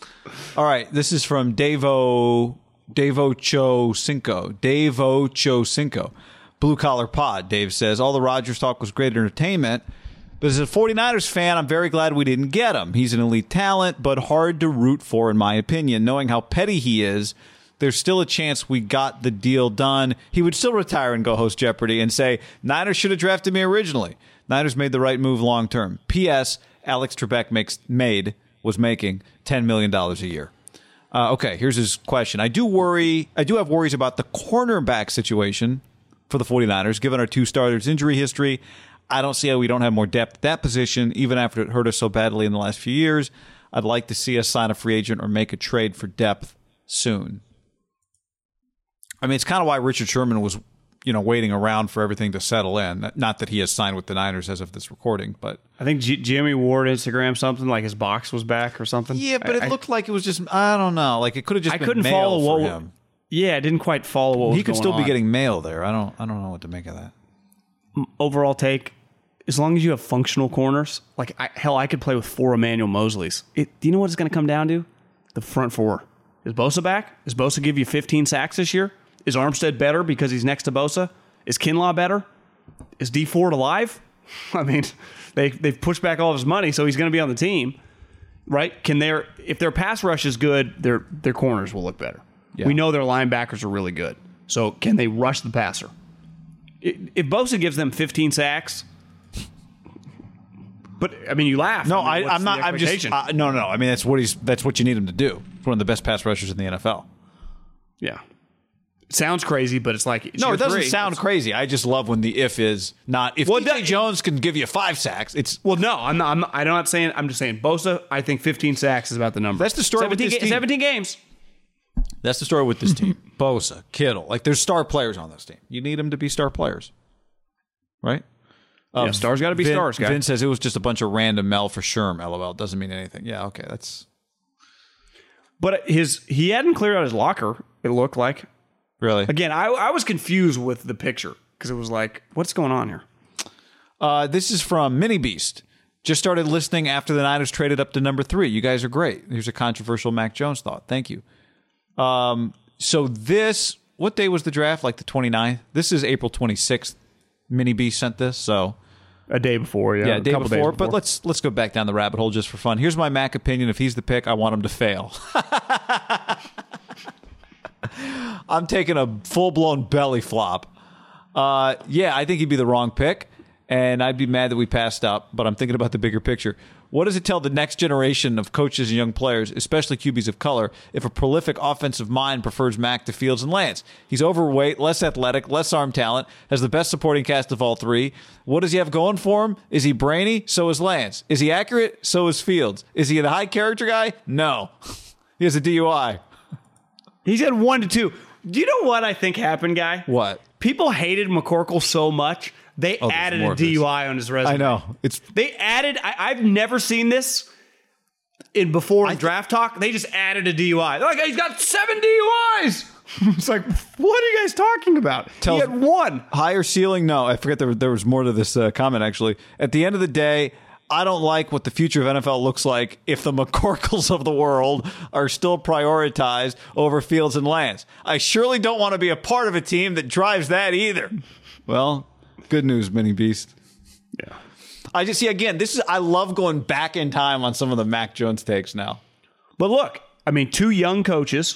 Speaker 3: All right, this is from Davo Davo Cho Cinco. Davo Cho Cinco. Blue Collar Pod. Dave says, all the Rodgers talk was great entertainment, but as a 49ers fan, I'm very glad we didn't get him. He's an elite talent, but hard to root for, in my opinion. Knowing how petty he is, there's still a chance we got the deal done. He would still retire and go host Jeopardy and say, Niners should have drafted me originally. Niners made the right move long term. P S. Alex Trebek makes, made was making ten million dollars a year. Uh, okay, here's his question. I do worry. I do have worries about the cornerback situation for the 49ers, given our two starters' injury history. I don't see how we don't have more depth at that position, even after it hurt us so badly in the last few years. I'd like to see us sign a free agent or make a trade for depth soon. I mean, it's kind of why Richard Sherman was, you know, waiting around for everything to settle in. Not that he has signed with the Niners as of this recording, but
Speaker 1: I think G- Jimmy Ward Instagram something like his box was back or something.
Speaker 3: yeah, but it
Speaker 1: I,
Speaker 3: looked like it was just, I don't know, like it could have just
Speaker 1: I
Speaker 3: been
Speaker 1: couldn't
Speaker 3: mail
Speaker 1: follow
Speaker 3: for
Speaker 1: what.
Speaker 3: him.
Speaker 1: Yeah, it didn't quite follow what was
Speaker 3: He could
Speaker 1: going
Speaker 3: still be
Speaker 1: on.
Speaker 3: getting mail there. I don't, I don't know what to make of that.
Speaker 1: Overall take, as long as you have functional corners, like I, hell, I could play with four Emmanuel Mosleys. It, do you know what it's going to come down to? The front four. Is Bosa back? Does Bosa give you fifteen sacks this year? Is Armstead better because he's next to Bosa? Is Kinlaw better? Is D Ford alive? I mean, they they've pushed back all of his money, so he's going to be on the team, right? Can their if their pass rush is good, their their corners will look better.
Speaker 3: Yeah.
Speaker 1: We know their linebackers are really good, so can they rush the passer? If Bosa gives them fifteen sacks, but I mean, you laugh.
Speaker 3: No,
Speaker 1: I
Speaker 3: I,
Speaker 1: mean, what's
Speaker 3: I'm not.
Speaker 1: the
Speaker 3: I'm just.
Speaker 1: expectation?
Speaker 3: Uh, no, no. I mean, that's what he's. That's what you need him to do. He's one of the best pass rushers in the N F L.
Speaker 1: Yeah. It sounds crazy, but it's like it's
Speaker 3: No,
Speaker 1: year
Speaker 3: it doesn't
Speaker 1: three.
Speaker 3: sound crazy. I just love when the if is not. If
Speaker 1: Well,
Speaker 3: D J
Speaker 1: that-
Speaker 3: Jones can give you five sacks, it's
Speaker 1: Well, no, I'm not. I'm not, I'm not saying. I'm just saying. Bosa, I think fifteen sacks is about the number.
Speaker 3: That's the story with
Speaker 1: seventeen,
Speaker 3: this
Speaker 1: ga-
Speaker 3: team.
Speaker 1: seventeen games.
Speaker 3: that's the story with this team. Bosa, Kittle, like there's star players on this team. You need them to be star players, right?
Speaker 1: Yeah, stars got to be
Speaker 3: Vin,
Speaker 1: stars, guy.
Speaker 3: Vin says it was just a bunch of random Mel for Sherm. L O L doesn't mean anything. Yeah, okay, that's
Speaker 1: But his he hadn't cleared out his locker. It looked like.
Speaker 3: really.
Speaker 1: Again, I I was confused with the picture because it was like, what's going on here?
Speaker 3: Uh, this is from Mini Beast. Just started listening after the Niners traded up to number three. You guys are great. Here's a controversial Mac Jones thought. Thank you. Um, so this, what day was the draft? Like the twenty-ninth? This is April twenty-sixth. Mini Beast sent this, so
Speaker 1: A day before, yeah,
Speaker 3: yeah,
Speaker 1: a
Speaker 3: day
Speaker 1: couple
Speaker 3: before.
Speaker 1: days
Speaker 3: But let's let's go back down the rabbit hole just for fun. Here's my Mac opinion. If he's the pick, I want him to fail. I'm taking a full blown belly flop. Uh, yeah, I think he'd be the wrong pick, and I'd be mad that we passed up. But I'm thinking about the bigger picture. What does it tell the next generation of coaches and young players, especially Q Bs of color, if a prolific offensive mind prefers Mac to Fields and Lance? He's overweight, less athletic, less arm talent, has the best supporting cast of all three. What does he have going for him? Is he brainy? So is Lance. Is he accurate? So is Fields. Is he the high character guy? No. He has a D U I.
Speaker 1: He's had one to two. Do you know what I think happened, guy?
Speaker 3: What?
Speaker 1: People hated McCorkle so much they
Speaker 3: Oh, there's
Speaker 1: added
Speaker 3: more
Speaker 1: a
Speaker 3: of this.
Speaker 1: D U I on his resume.
Speaker 3: I know. It's
Speaker 1: They added. I, I've never seen this in before in draft talk. They just added a D U I. They're like, he's got seven D U Is. It's like, what are you guys talking about?
Speaker 3: Tells-
Speaker 1: he had one.
Speaker 3: higher ceiling. No, I forget there, there was more to this uh, comment, actually. At the end of the day, I don't like what the future of N F L looks like if the McCorkles of the world are still prioritized over Fields and Lance. I surely don't want to be a part of a team that drives that either. Well, good news, Mini Beast.
Speaker 1: Yeah.
Speaker 3: I just see, again, this is, I love going back in time on some of the Mac Jones takes now.
Speaker 1: But look, I mean, two young coaches.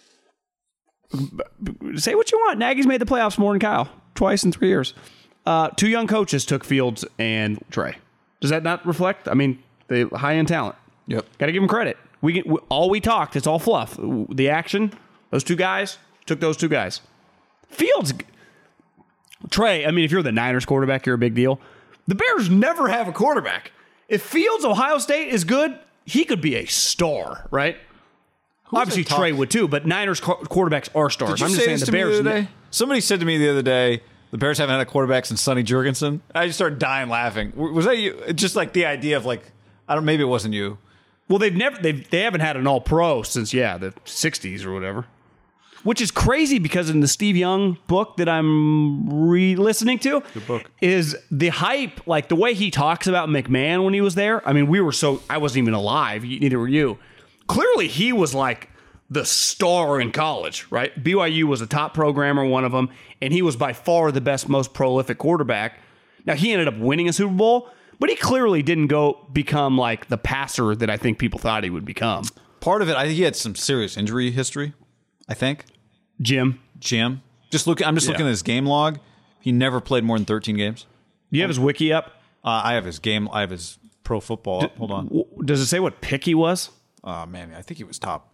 Speaker 1: Say what you want. Nagy's made the playoffs more than Kyle twice in three years. Uh, two young coaches took Fields and Trey. Does that not reflect? I mean, the high-end talent.
Speaker 3: Yep.
Speaker 1: Got to give them credit. We, get, we all we talked, it's all fluff. The action, those two guys took those two guys. Fields, Trey. I mean, if you're the Niners quarterback, you're a big deal. The Bears never have a quarterback. If Fields, Ohio State is good, he could be a star, right?
Speaker 3: Who's
Speaker 1: Obviously, Trey would too, but Niners qu- quarterbers are stars.
Speaker 3: Did you
Speaker 1: I'm just
Speaker 3: say
Speaker 1: saying
Speaker 3: this
Speaker 1: the
Speaker 3: to me
Speaker 1: Bears.
Speaker 3: the other day? Somebody said to me the other day, the Bears haven't had a quarterback since Sonny Jurgensen. I just started dying laughing. Was that you? Just like the idea of like, I don't. Maybe it wasn't you.
Speaker 1: Well, they've never they they haven't had an All Pro since yeah the sixties or whatever, which is crazy because in the Steve Young book that I'm re-listening to,
Speaker 3: Good book.
Speaker 1: is the hype, like the way he talks about McMahon when he was there. I mean, we were so I wasn't even alive. Neither were you. Clearly, he was like the star in college, right? B Y U was a top programmer, one of them, and he was by far the best, most prolific quarterback. Now, he ended up winning a Super Bowl, but he clearly didn't go become like the passer that I think people thought he would become.
Speaker 3: Part of it, I think he had some serious injury history. I think
Speaker 1: Jim,
Speaker 3: Jim. Just look. I'm just
Speaker 1: Yeah.
Speaker 3: looking at his game log. He never played more than thirteen games.
Speaker 1: do you have his wiki up?
Speaker 3: Uh, I have his game. I have his pro football. up. Hold on.
Speaker 1: W- Does it say what pick he was?
Speaker 3: Oh man, I think he was top.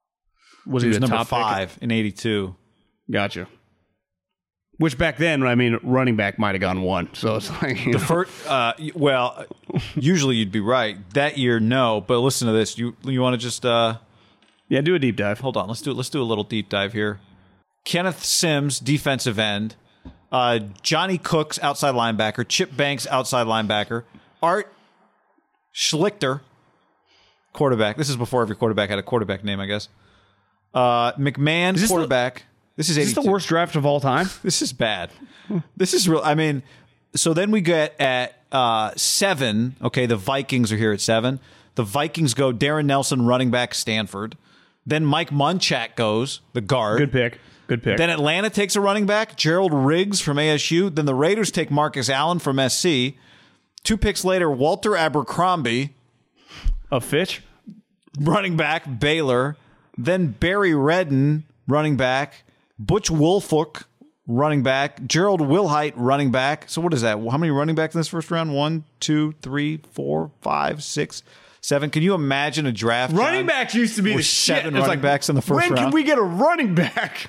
Speaker 1: Was
Speaker 3: He
Speaker 1: he,
Speaker 3: was
Speaker 1: the
Speaker 3: number
Speaker 1: top pick?
Speaker 3: five in eighty-two.
Speaker 1: Gotcha. Which back then, I mean, running back might have gone one. So it's like, you know.
Speaker 3: First, uh, well, usually you'd be right. That year, no. But listen to this. You you want to just uh,
Speaker 1: yeah, do a deep dive.
Speaker 3: hold on? Let's do let's do a little deep dive here. Kenneth Sims, defensive end. Uh, Johnny Cooks, outside linebacker. Chip Banks, outside linebacker. Art Schlichter, quarterback. This is before every quarterback had a quarterback name, I guess. Uh, McMahon,
Speaker 1: this the-
Speaker 3: quarterback. This is
Speaker 1: Is this
Speaker 3: eighty-two.
Speaker 1: the worst draft of all time?
Speaker 3: This is bad. This is real. I mean, so then we get at uh, seven. Okay, the Vikings are here at seven. The Vikings go Darren Nelson, running back, Stanford. Then Mike Munchak goes, the guard.
Speaker 1: Good pick. Good pick.
Speaker 3: Then Atlanta takes a running back, Gerald Riggs from A S U. Then the Raiders take Marcus Allen from S C. Two picks later, Walter Abercrombie,
Speaker 1: a Fitch?
Speaker 3: running back, Baylor. Then Barry Redden, running back. Butch Wolfolk, running back. Gerald Wilhite, running back. So what is that? How many running backs in this first round? One, two, three, four, five, six, seven. Can you imagine a draft?
Speaker 1: Running
Speaker 3: John,
Speaker 1: backs used to be
Speaker 3: where
Speaker 1: the shit.
Speaker 3: seven
Speaker 1: It was
Speaker 3: running backs in the first
Speaker 1: when
Speaker 3: round?
Speaker 1: can we get a running back?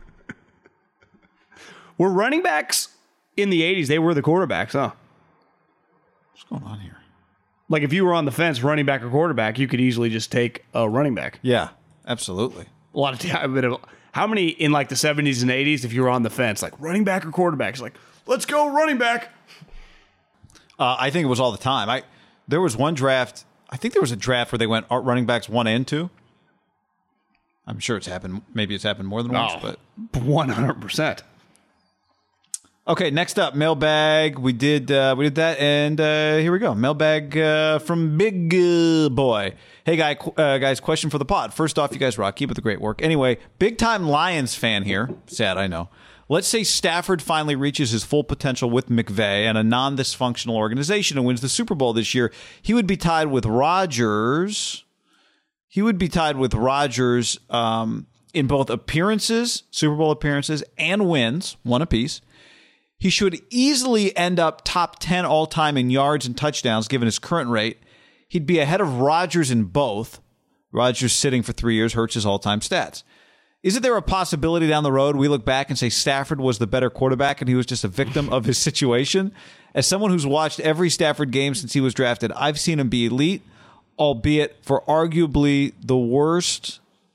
Speaker 1: Were running backs in the eighties, they were the quarterbacks, huh?
Speaker 3: What's going on here?
Speaker 1: Like if you were on the fence, running back or quarterback, you could easily just take a running back.
Speaker 3: Yeah, absolutely.
Speaker 1: A lot of time. How many in like the seventies and eighties, if you were on the fence, like running back or quarterback, it's like, let's go running back.
Speaker 3: Uh, I think it was all the time. I There was one draft, I think there was a draft where they went running backs one and two. I'm sure it's happened. Maybe it's happened more than once,
Speaker 1: Oh.
Speaker 3: but
Speaker 1: one hundred percent.
Speaker 3: okay, next up, mailbag. We did uh, we did that, and uh, here we go. Mailbag uh, from Big uh, Boy. Hey, guy, qu- uh, guys, question for the pod. First off, you guys rock. Keep up the great work. Anyway, big-time Lions fan here. Sad, I know. Let's say Stafford finally reaches his full potential with McVay and a non-dysfunctional organization and wins the Super Bowl this year. He would be tied with Rodgers. He would be tied with Rodgers um, in both appearances, Super Bowl appearances, and wins, one apiece. He should easily end up top ten all-time in yards and touchdowns given his current rate. He'd be ahead of Rodgers in both. Rodgers sitting for three years hurts his all-time stats. Isn't there a possibility down the road we look back and say Stafford was the better quarterback and he was just a victim of his situation? As someone who's watched every Stafford game since he was drafted, I've seen him be elite, albeit for arguably the worst.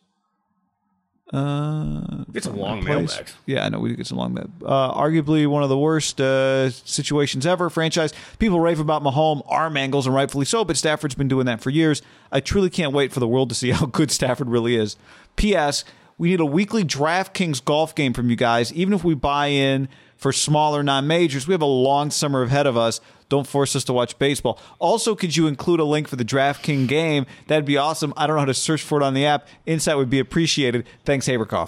Speaker 3: Uh,
Speaker 1: It's a long
Speaker 3: place.
Speaker 1: mailbag.
Speaker 3: Yeah, I know we do get some long. Uh, arguably one of the worst uh, situations ever. Franchise people rave about Mahomes, arm angles, and rightfully so. But Stafford's been doing that for years. I truly can't wait for the world to see how good Stafford really is. P S. We need a weekly DraftKings golf game from you guys. Even if we buy in for smaller non-majors, we have a long summer ahead of us. Don't force us to watch baseball. Also, could you include a link for the DraftKings game? That'd be awesome. I don't know how to search for it on the app. Insight would be appreciated. Thanks, Haberkoff.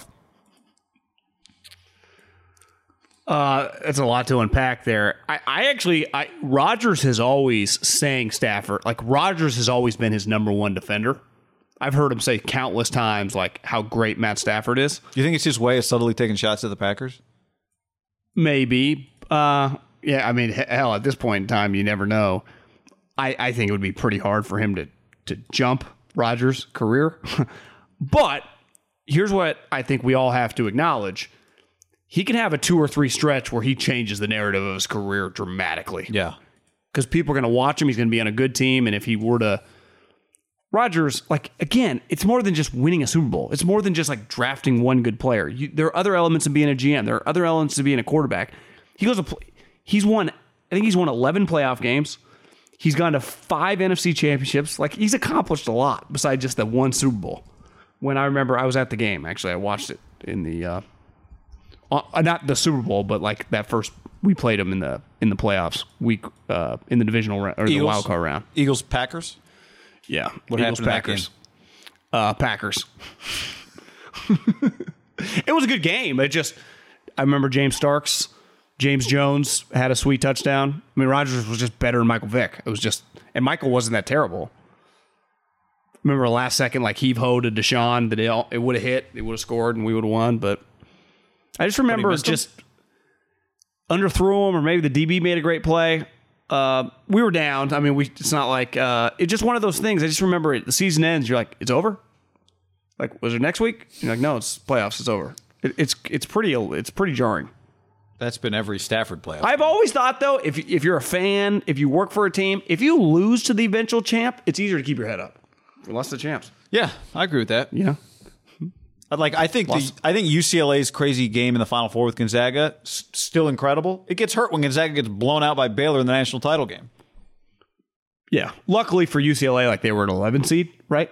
Speaker 1: Uh, that's a lot to unpack there. I, I actually, I Rodgers has always sang Stafford. Like, Rodgers has always been his number one defender. I've heard him say countless times, like, how great Matt Stafford is.
Speaker 3: Do you think it's his way of subtly taking shots at the Packers?
Speaker 1: Maybe. Uh, yeah, I mean, hell, at this point in time, you never know. I, I think it would be pretty hard for him to, to jump Rodgers' career. But here's what I think we all have to acknowledge. He can have a two or three stretch where he changes the narrative of his career dramatically.
Speaker 3: Yeah.
Speaker 1: Because people are going to watch him. He's going to be on a good team. And if he were to... Rodgers, like, again, it's more than just winning a Super Bowl. It's more than just, like, drafting one good player. You, there are other elements of being a G M. There are other elements of being a quarterback. He goes to... He's won... I think he's won eleven playoff games. He's gone to five N F C championships. Like, he's accomplished a lot besides just that one Super Bowl. When I remember I was at the game, actually. I watched it in the... Uh, Uh, not the Super Bowl, but like that first we played them in the in the playoffs week uh, in the divisional round or
Speaker 3: Eagles,
Speaker 1: the wild card round.
Speaker 3: Eagles Packers.
Speaker 1: Yeah,
Speaker 3: What
Speaker 1: Eagles
Speaker 3: happened in that
Speaker 1: Packers. Uh, Packers. It was a good game. It just I remember James Starks, James Jones had a sweet touchdown. I mean, Rodgers was just better than Michael Vick. It was just and Michael wasn't that terrible. Remember last second like heave ho to Deshaun that it, it would have hit, it would have scored, and we would have won, but. I just remember just underthrew him, or maybe the D B made a great play. Uh, we were down. I mean, we. It's not like uh, it's just one of those things. I just remember it. The season ends. You're like, it's over. Like, was it next week? You're like, no, it's playoffs. It's over. It, it's it's pretty it's pretty jarring.
Speaker 3: That's been every Stafford playoff.
Speaker 1: I've always thought though, if if you're a fan, if you work for a team, if you lose to the eventual champ, it's easier to keep your head up. We lost the champs.
Speaker 3: Yeah, I agree with that.
Speaker 1: Yeah.
Speaker 3: Like I think the, I think U C L A's crazy game in the Final Four with Gonzaga s- still incredible. It gets hurt when Gonzaga gets blown out by Baylor in the national title game.
Speaker 1: Yeah. Luckily for U C L A, like they were an eleven seed, right?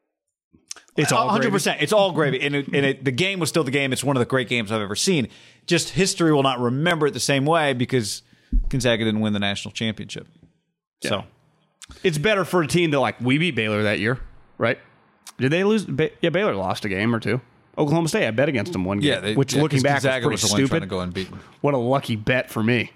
Speaker 1: It's all
Speaker 3: one hundred percent. It's all gravy. And, it, and it, the game was still the game. It's one of the great games I've ever seen. Just history will not remember it the same way because Gonzaga didn't win the national championship.
Speaker 1: Yeah.
Speaker 3: So
Speaker 1: it's better for a team that like we beat Baylor that year, right? Did they lose? Ba- yeah, Baylor lost a game or two. Oklahoma State, I bet against them one game.
Speaker 3: yeah, they,
Speaker 1: which
Speaker 3: yeah,
Speaker 1: looking back
Speaker 3: Gonzaga
Speaker 1: was
Speaker 3: was
Speaker 1: pretty
Speaker 3: the one trying
Speaker 1: stupid.
Speaker 3: to go and beat them.
Speaker 1: What a lucky bet for me.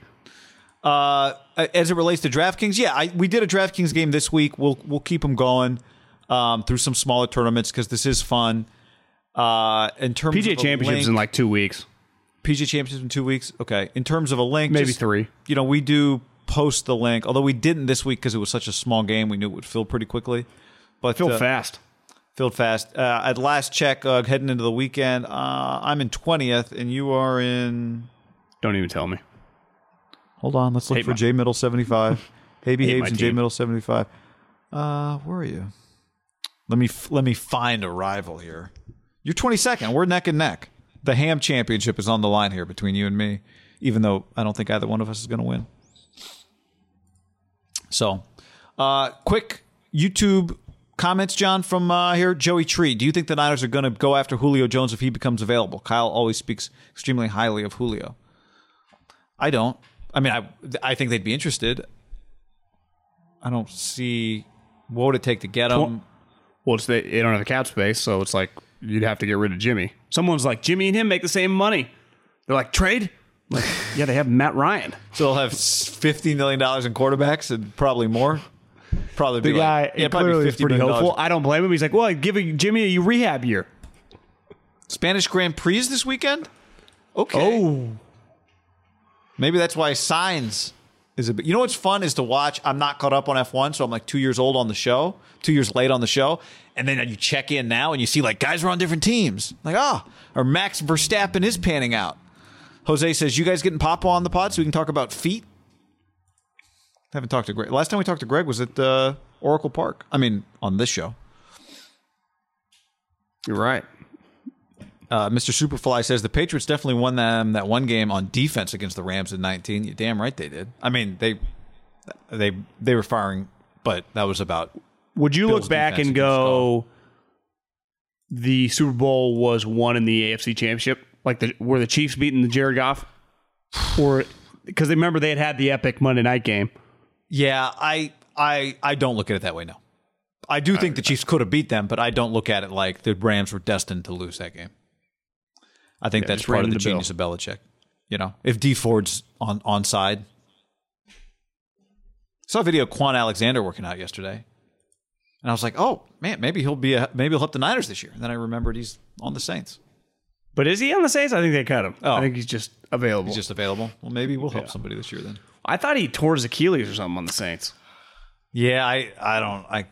Speaker 3: Uh, as it relates to DraftKings, yeah, I, we did a DraftKings game this week. We'll we'll keep them going um, through some smaller tournaments because this is fun. Uh, in terms
Speaker 1: P G A
Speaker 3: of a
Speaker 1: Championships
Speaker 3: link,
Speaker 1: in like two weeks.
Speaker 3: P G A Championships in two weeks. Okay, in terms of a link,
Speaker 1: Maybe
Speaker 3: just,
Speaker 1: three.
Speaker 3: You know, we do post the link, although we didn't this week because it was such a small game. We knew it would fill pretty quickly, but
Speaker 1: Filled
Speaker 3: uh,
Speaker 1: fast.
Speaker 3: Filled fast. Uh, at last check, uh, heading into the weekend, uh, I'm in twentieth, and you are in.
Speaker 1: Don't even tell me.
Speaker 3: Hold on, let's look
Speaker 1: Hate
Speaker 3: for
Speaker 1: my-
Speaker 3: J Middle seventy-five. Hey behaves
Speaker 1: my
Speaker 3: and J
Speaker 1: team.
Speaker 3: Middle seventy-five. Uh, where are you? Let me f- let me find a rival here. You're twenty-second. We're neck and neck. The Ham Championship is on the line here between you and me, even though I don't think either one of us is going to win. So, uh, quick YouTube comments, John, from uh, here. Joey Tree. Do you think the Niners are going to go after Julio Jones if he becomes available? Kyle always speaks extremely highly of Julio. I don't. I mean, I I think they'd be interested. I don't see what would it take to get him.
Speaker 1: Well, it's they, they don't have the cap space, so it's like you'd have to get rid of Jimmy. Someone's like, Jimmy and him make the same money. They're like, trade? Like, yeah, they have Matt Ryan.
Speaker 3: So they'll have fifty million dollars in quarterbacks and probably more. Probably
Speaker 1: The
Speaker 3: be
Speaker 1: guy
Speaker 3: like, yeah, probably
Speaker 1: clearly is
Speaker 3: fifty
Speaker 1: pretty
Speaker 3: million
Speaker 1: hopeful.
Speaker 3: dollars.
Speaker 1: I don't blame him. He's like, well, give Jimmy a rehab year.
Speaker 3: Spanish Grand Prix this weekend? Okay.
Speaker 1: Oh.
Speaker 3: Maybe that's why Signs is a bit. You know what's fun is to watch. I'm not caught up on F one, so I'm like two years old on the show, two years late on the show. And then you check in now and you see like guys are on different teams. Like, ah, or Max Verstappen is panning out. Jose says, you guys getting Papa on the pod so we can talk about feet? Haven't talked to Greg. Last time we talked to Greg was at uh, Oracle Park. I mean, on this show.
Speaker 1: You're right.
Speaker 3: Uh, Mister Superfly says the Patriots definitely won them that one game on defense against the Rams in nineteen. You're damn right they did. I mean, they they they were firing, but that was about.
Speaker 1: Would you
Speaker 3: Bills
Speaker 1: look back
Speaker 3: defense
Speaker 1: and
Speaker 3: against
Speaker 1: go, the Super Bowl was won in the A F C Championship? Like, the, were the Chiefs beating the Jared Goff? Or, because they remember they had had the epic Monday night game.
Speaker 3: Yeah, I I I don't look at it that way, no. I do think the Chiefs could have beat them, but I don't look at it like the Rams were destined to lose that game. I think
Speaker 5: Yeah,
Speaker 3: that's
Speaker 5: just
Speaker 3: part of
Speaker 5: ran
Speaker 3: the
Speaker 5: the bill.
Speaker 3: genius of Belichick. You know, if D Ford's on on side. Saw a video of Quan Alexander working out yesterday. And I was like, oh, man, maybe he'll be a, maybe he'll help the Niners this year. And then I remembered he's on the Saints.
Speaker 5: But is he on the Saints? I think they cut him.
Speaker 3: Oh.
Speaker 5: I think he's just available.
Speaker 3: He's just available. Well, maybe we'll help
Speaker 5: Yeah.
Speaker 3: somebody this year then.
Speaker 5: I thought he tore his Achilles or something on the Saints.
Speaker 3: Yeah, I I don't I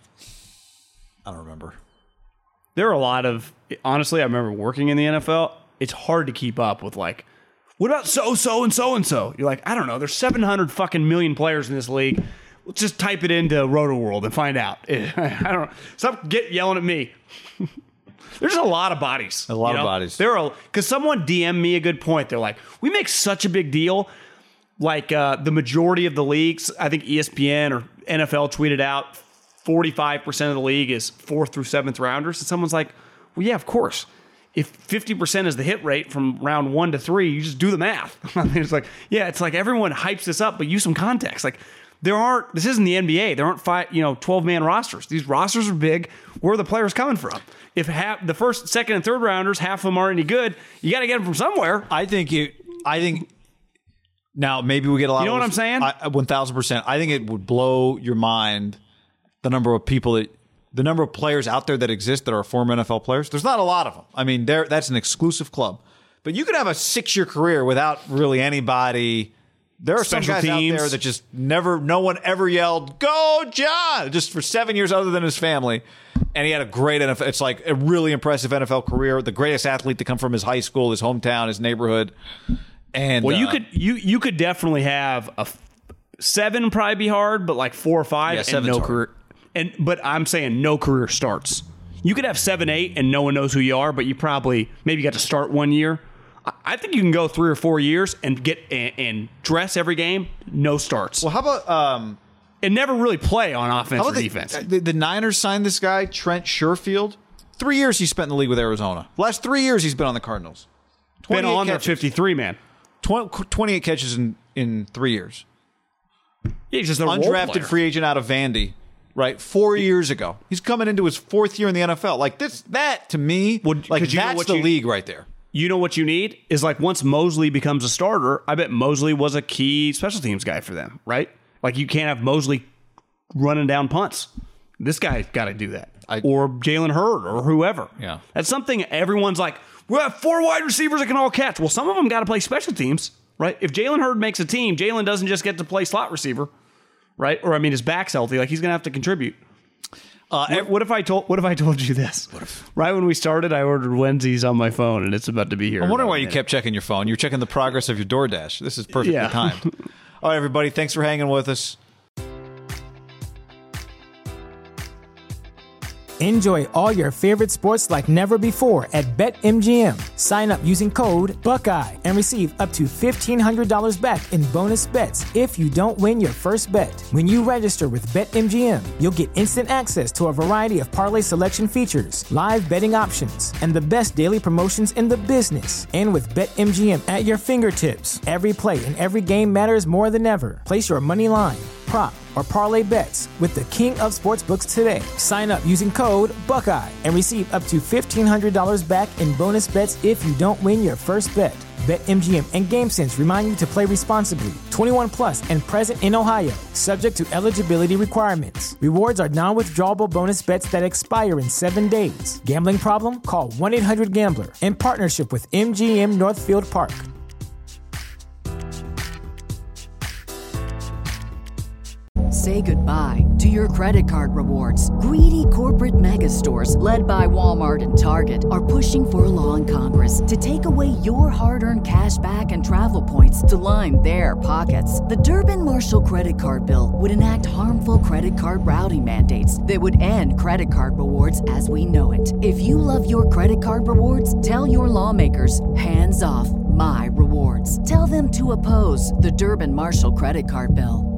Speaker 3: I don't remember.
Speaker 5: There are a lot of, honestly, I remember working in the N F L. It's hard to keep up with, like, what about so, so, and so, and so? You're like, I don't know. There's seven hundred fucking million players in this league. Let's just type it into Roto-World and find out. I don't know. Stop get yelling at me. There's a lot of bodies.
Speaker 3: A lot
Speaker 5: you
Speaker 3: of
Speaker 5: know?
Speaker 3: bodies.
Speaker 5: There are, because someone D M'd me a good point. They're like, we make such a big deal. Like uh, the majority of the leagues, I think E S P N or N F L tweeted out forty-five percent of the league is fourth through seventh rounders. And someone's like, well, yeah, of course. If fifty percent is the hit rate from round one to three, you just do the math. I mean, it's like, yeah, it's like everyone hypes this up, but use some context. Like, there aren't, this isn't the N B A. There aren't five, you know, twelve man rosters. These rosters are big. Where are the players coming from? If half, the first, second, and third rounders, half of them aren't any good, you got to get them from somewhere.
Speaker 3: I think you I think now maybe we get a lot
Speaker 5: You know
Speaker 3: of
Speaker 5: what I'm saying?
Speaker 3: I, one thousand percent. I think it would blow your mind the number of people that the number of players out there that exist that are former N F L players. There's not a lot of them. I mean, there that's an exclusive club. But you could have a six-year career without really anybody. There are
Speaker 5: Special
Speaker 3: some guys
Speaker 5: teams.
Speaker 3: out there that just never, no one ever yelled, "Go, John!" just for seven years other than his family. And he had a great N F L, it's like a really impressive N F L career. The greatest athlete to come from his high school, his hometown, his neighborhood. And
Speaker 5: Well, you
Speaker 3: uh,
Speaker 5: could you you could definitely have a f- seven probably be hard, but like four or five
Speaker 3: Yeah,
Speaker 5: and
Speaker 3: seven's
Speaker 5: no
Speaker 3: hard.
Speaker 5: career. And but I'm saying no career starts. You could have seven, eight, and no one knows who you are, but you probably maybe got to start one year. I- I think you can go three or four years and get and, and dress every game, no starts,
Speaker 3: Well, how about um,
Speaker 5: and never really play on offense
Speaker 3: how
Speaker 5: or
Speaker 3: about the,
Speaker 5: defense.
Speaker 3: the, the Niners signed this guy, Trent Sherfield. Three years he spent in the league with Arizona. Last three years he's been on the Cardinals.
Speaker 5: Been on their
Speaker 3: catches.
Speaker 5: fifty-three man.
Speaker 3: twenty, twenty-eight catches in, in three years.
Speaker 5: Yeah, he's just a role
Speaker 3: Undrafted
Speaker 5: player.
Speaker 3: free agent out of Vandy, right? Four years ago. He's coming into his fourth year in the N F L. Like this, that to me,
Speaker 5: Well,
Speaker 3: like
Speaker 5: 'cause you know
Speaker 3: that's
Speaker 5: what
Speaker 3: the
Speaker 5: you-
Speaker 3: league right there.
Speaker 5: You know what you need is like once Mosley becomes a starter, I bet Mosley was a key special teams guy for them, right? Like you can't have Mosley running down punts. This guy's got to do that.
Speaker 3: I-
Speaker 5: or Jalen Hurd or whoever.
Speaker 3: Yeah.
Speaker 5: That's something everyone's like, we have four wide receivers that can all catch. Well, some of them got to play special teams, right? If Jalen Hurd makes a team, Jalen doesn't just get to play slot receiver, right? Or I mean, his back's healthy. Like he's going to have to contribute.
Speaker 3: Uh,
Speaker 5: What, what if I told What if I told you this? Right when we started, I ordered Wednesdays on my phone, and it's about to be here.
Speaker 3: I'm
Speaker 5: in
Speaker 3: wondering
Speaker 5: about
Speaker 3: why
Speaker 5: a
Speaker 3: you
Speaker 5: minute.
Speaker 3: kept checking your phone. You're checking the progress of your DoorDash. This is perfectly
Speaker 5: Yeah.
Speaker 3: timed. All right, everybody. Thanks for hanging with us.
Speaker 6: Enjoy all your favorite sports like never before at BetMGM. Sign up using code Buckeye and receive up to fifteen hundred dollars back in bonus bets if you don't win your first bet. When you register with BetMGM, you'll get instant access to a variety of parlay selection features, live betting options, and the best daily promotions in the business. And with BetMGM at your fingertips, every play and every game matters more than ever. Place your money line, prop, or parlay bets with the king of sportsbooks today. Sign up using code Buckeye and receive up to fifteen hundred dollars back in bonus bets if you don't win your first bet. BetMGM and GameSense remind you to play responsibly. twenty-one plus and present in Ohio, subject to eligibility requirements. Rewards are non-withdrawable bonus bets that expire in seven days. Gambling problem? Call one eight hundred gambler in partnership with M G M Northfield Park.
Speaker 7: Say goodbye to your credit card rewards. Greedy corporate mega stores, led by Walmart and Target, are pushing for a law in Congress to take away your hard-earned cash back and travel points to line their pockets. The Durbin-Marshall credit card bill would enact harmful credit card routing mandates that would end credit card rewards as we know it. If you love your credit card rewards, tell your lawmakers, hands off my rewards. Tell them to oppose the Durbin-Marshall credit card bill.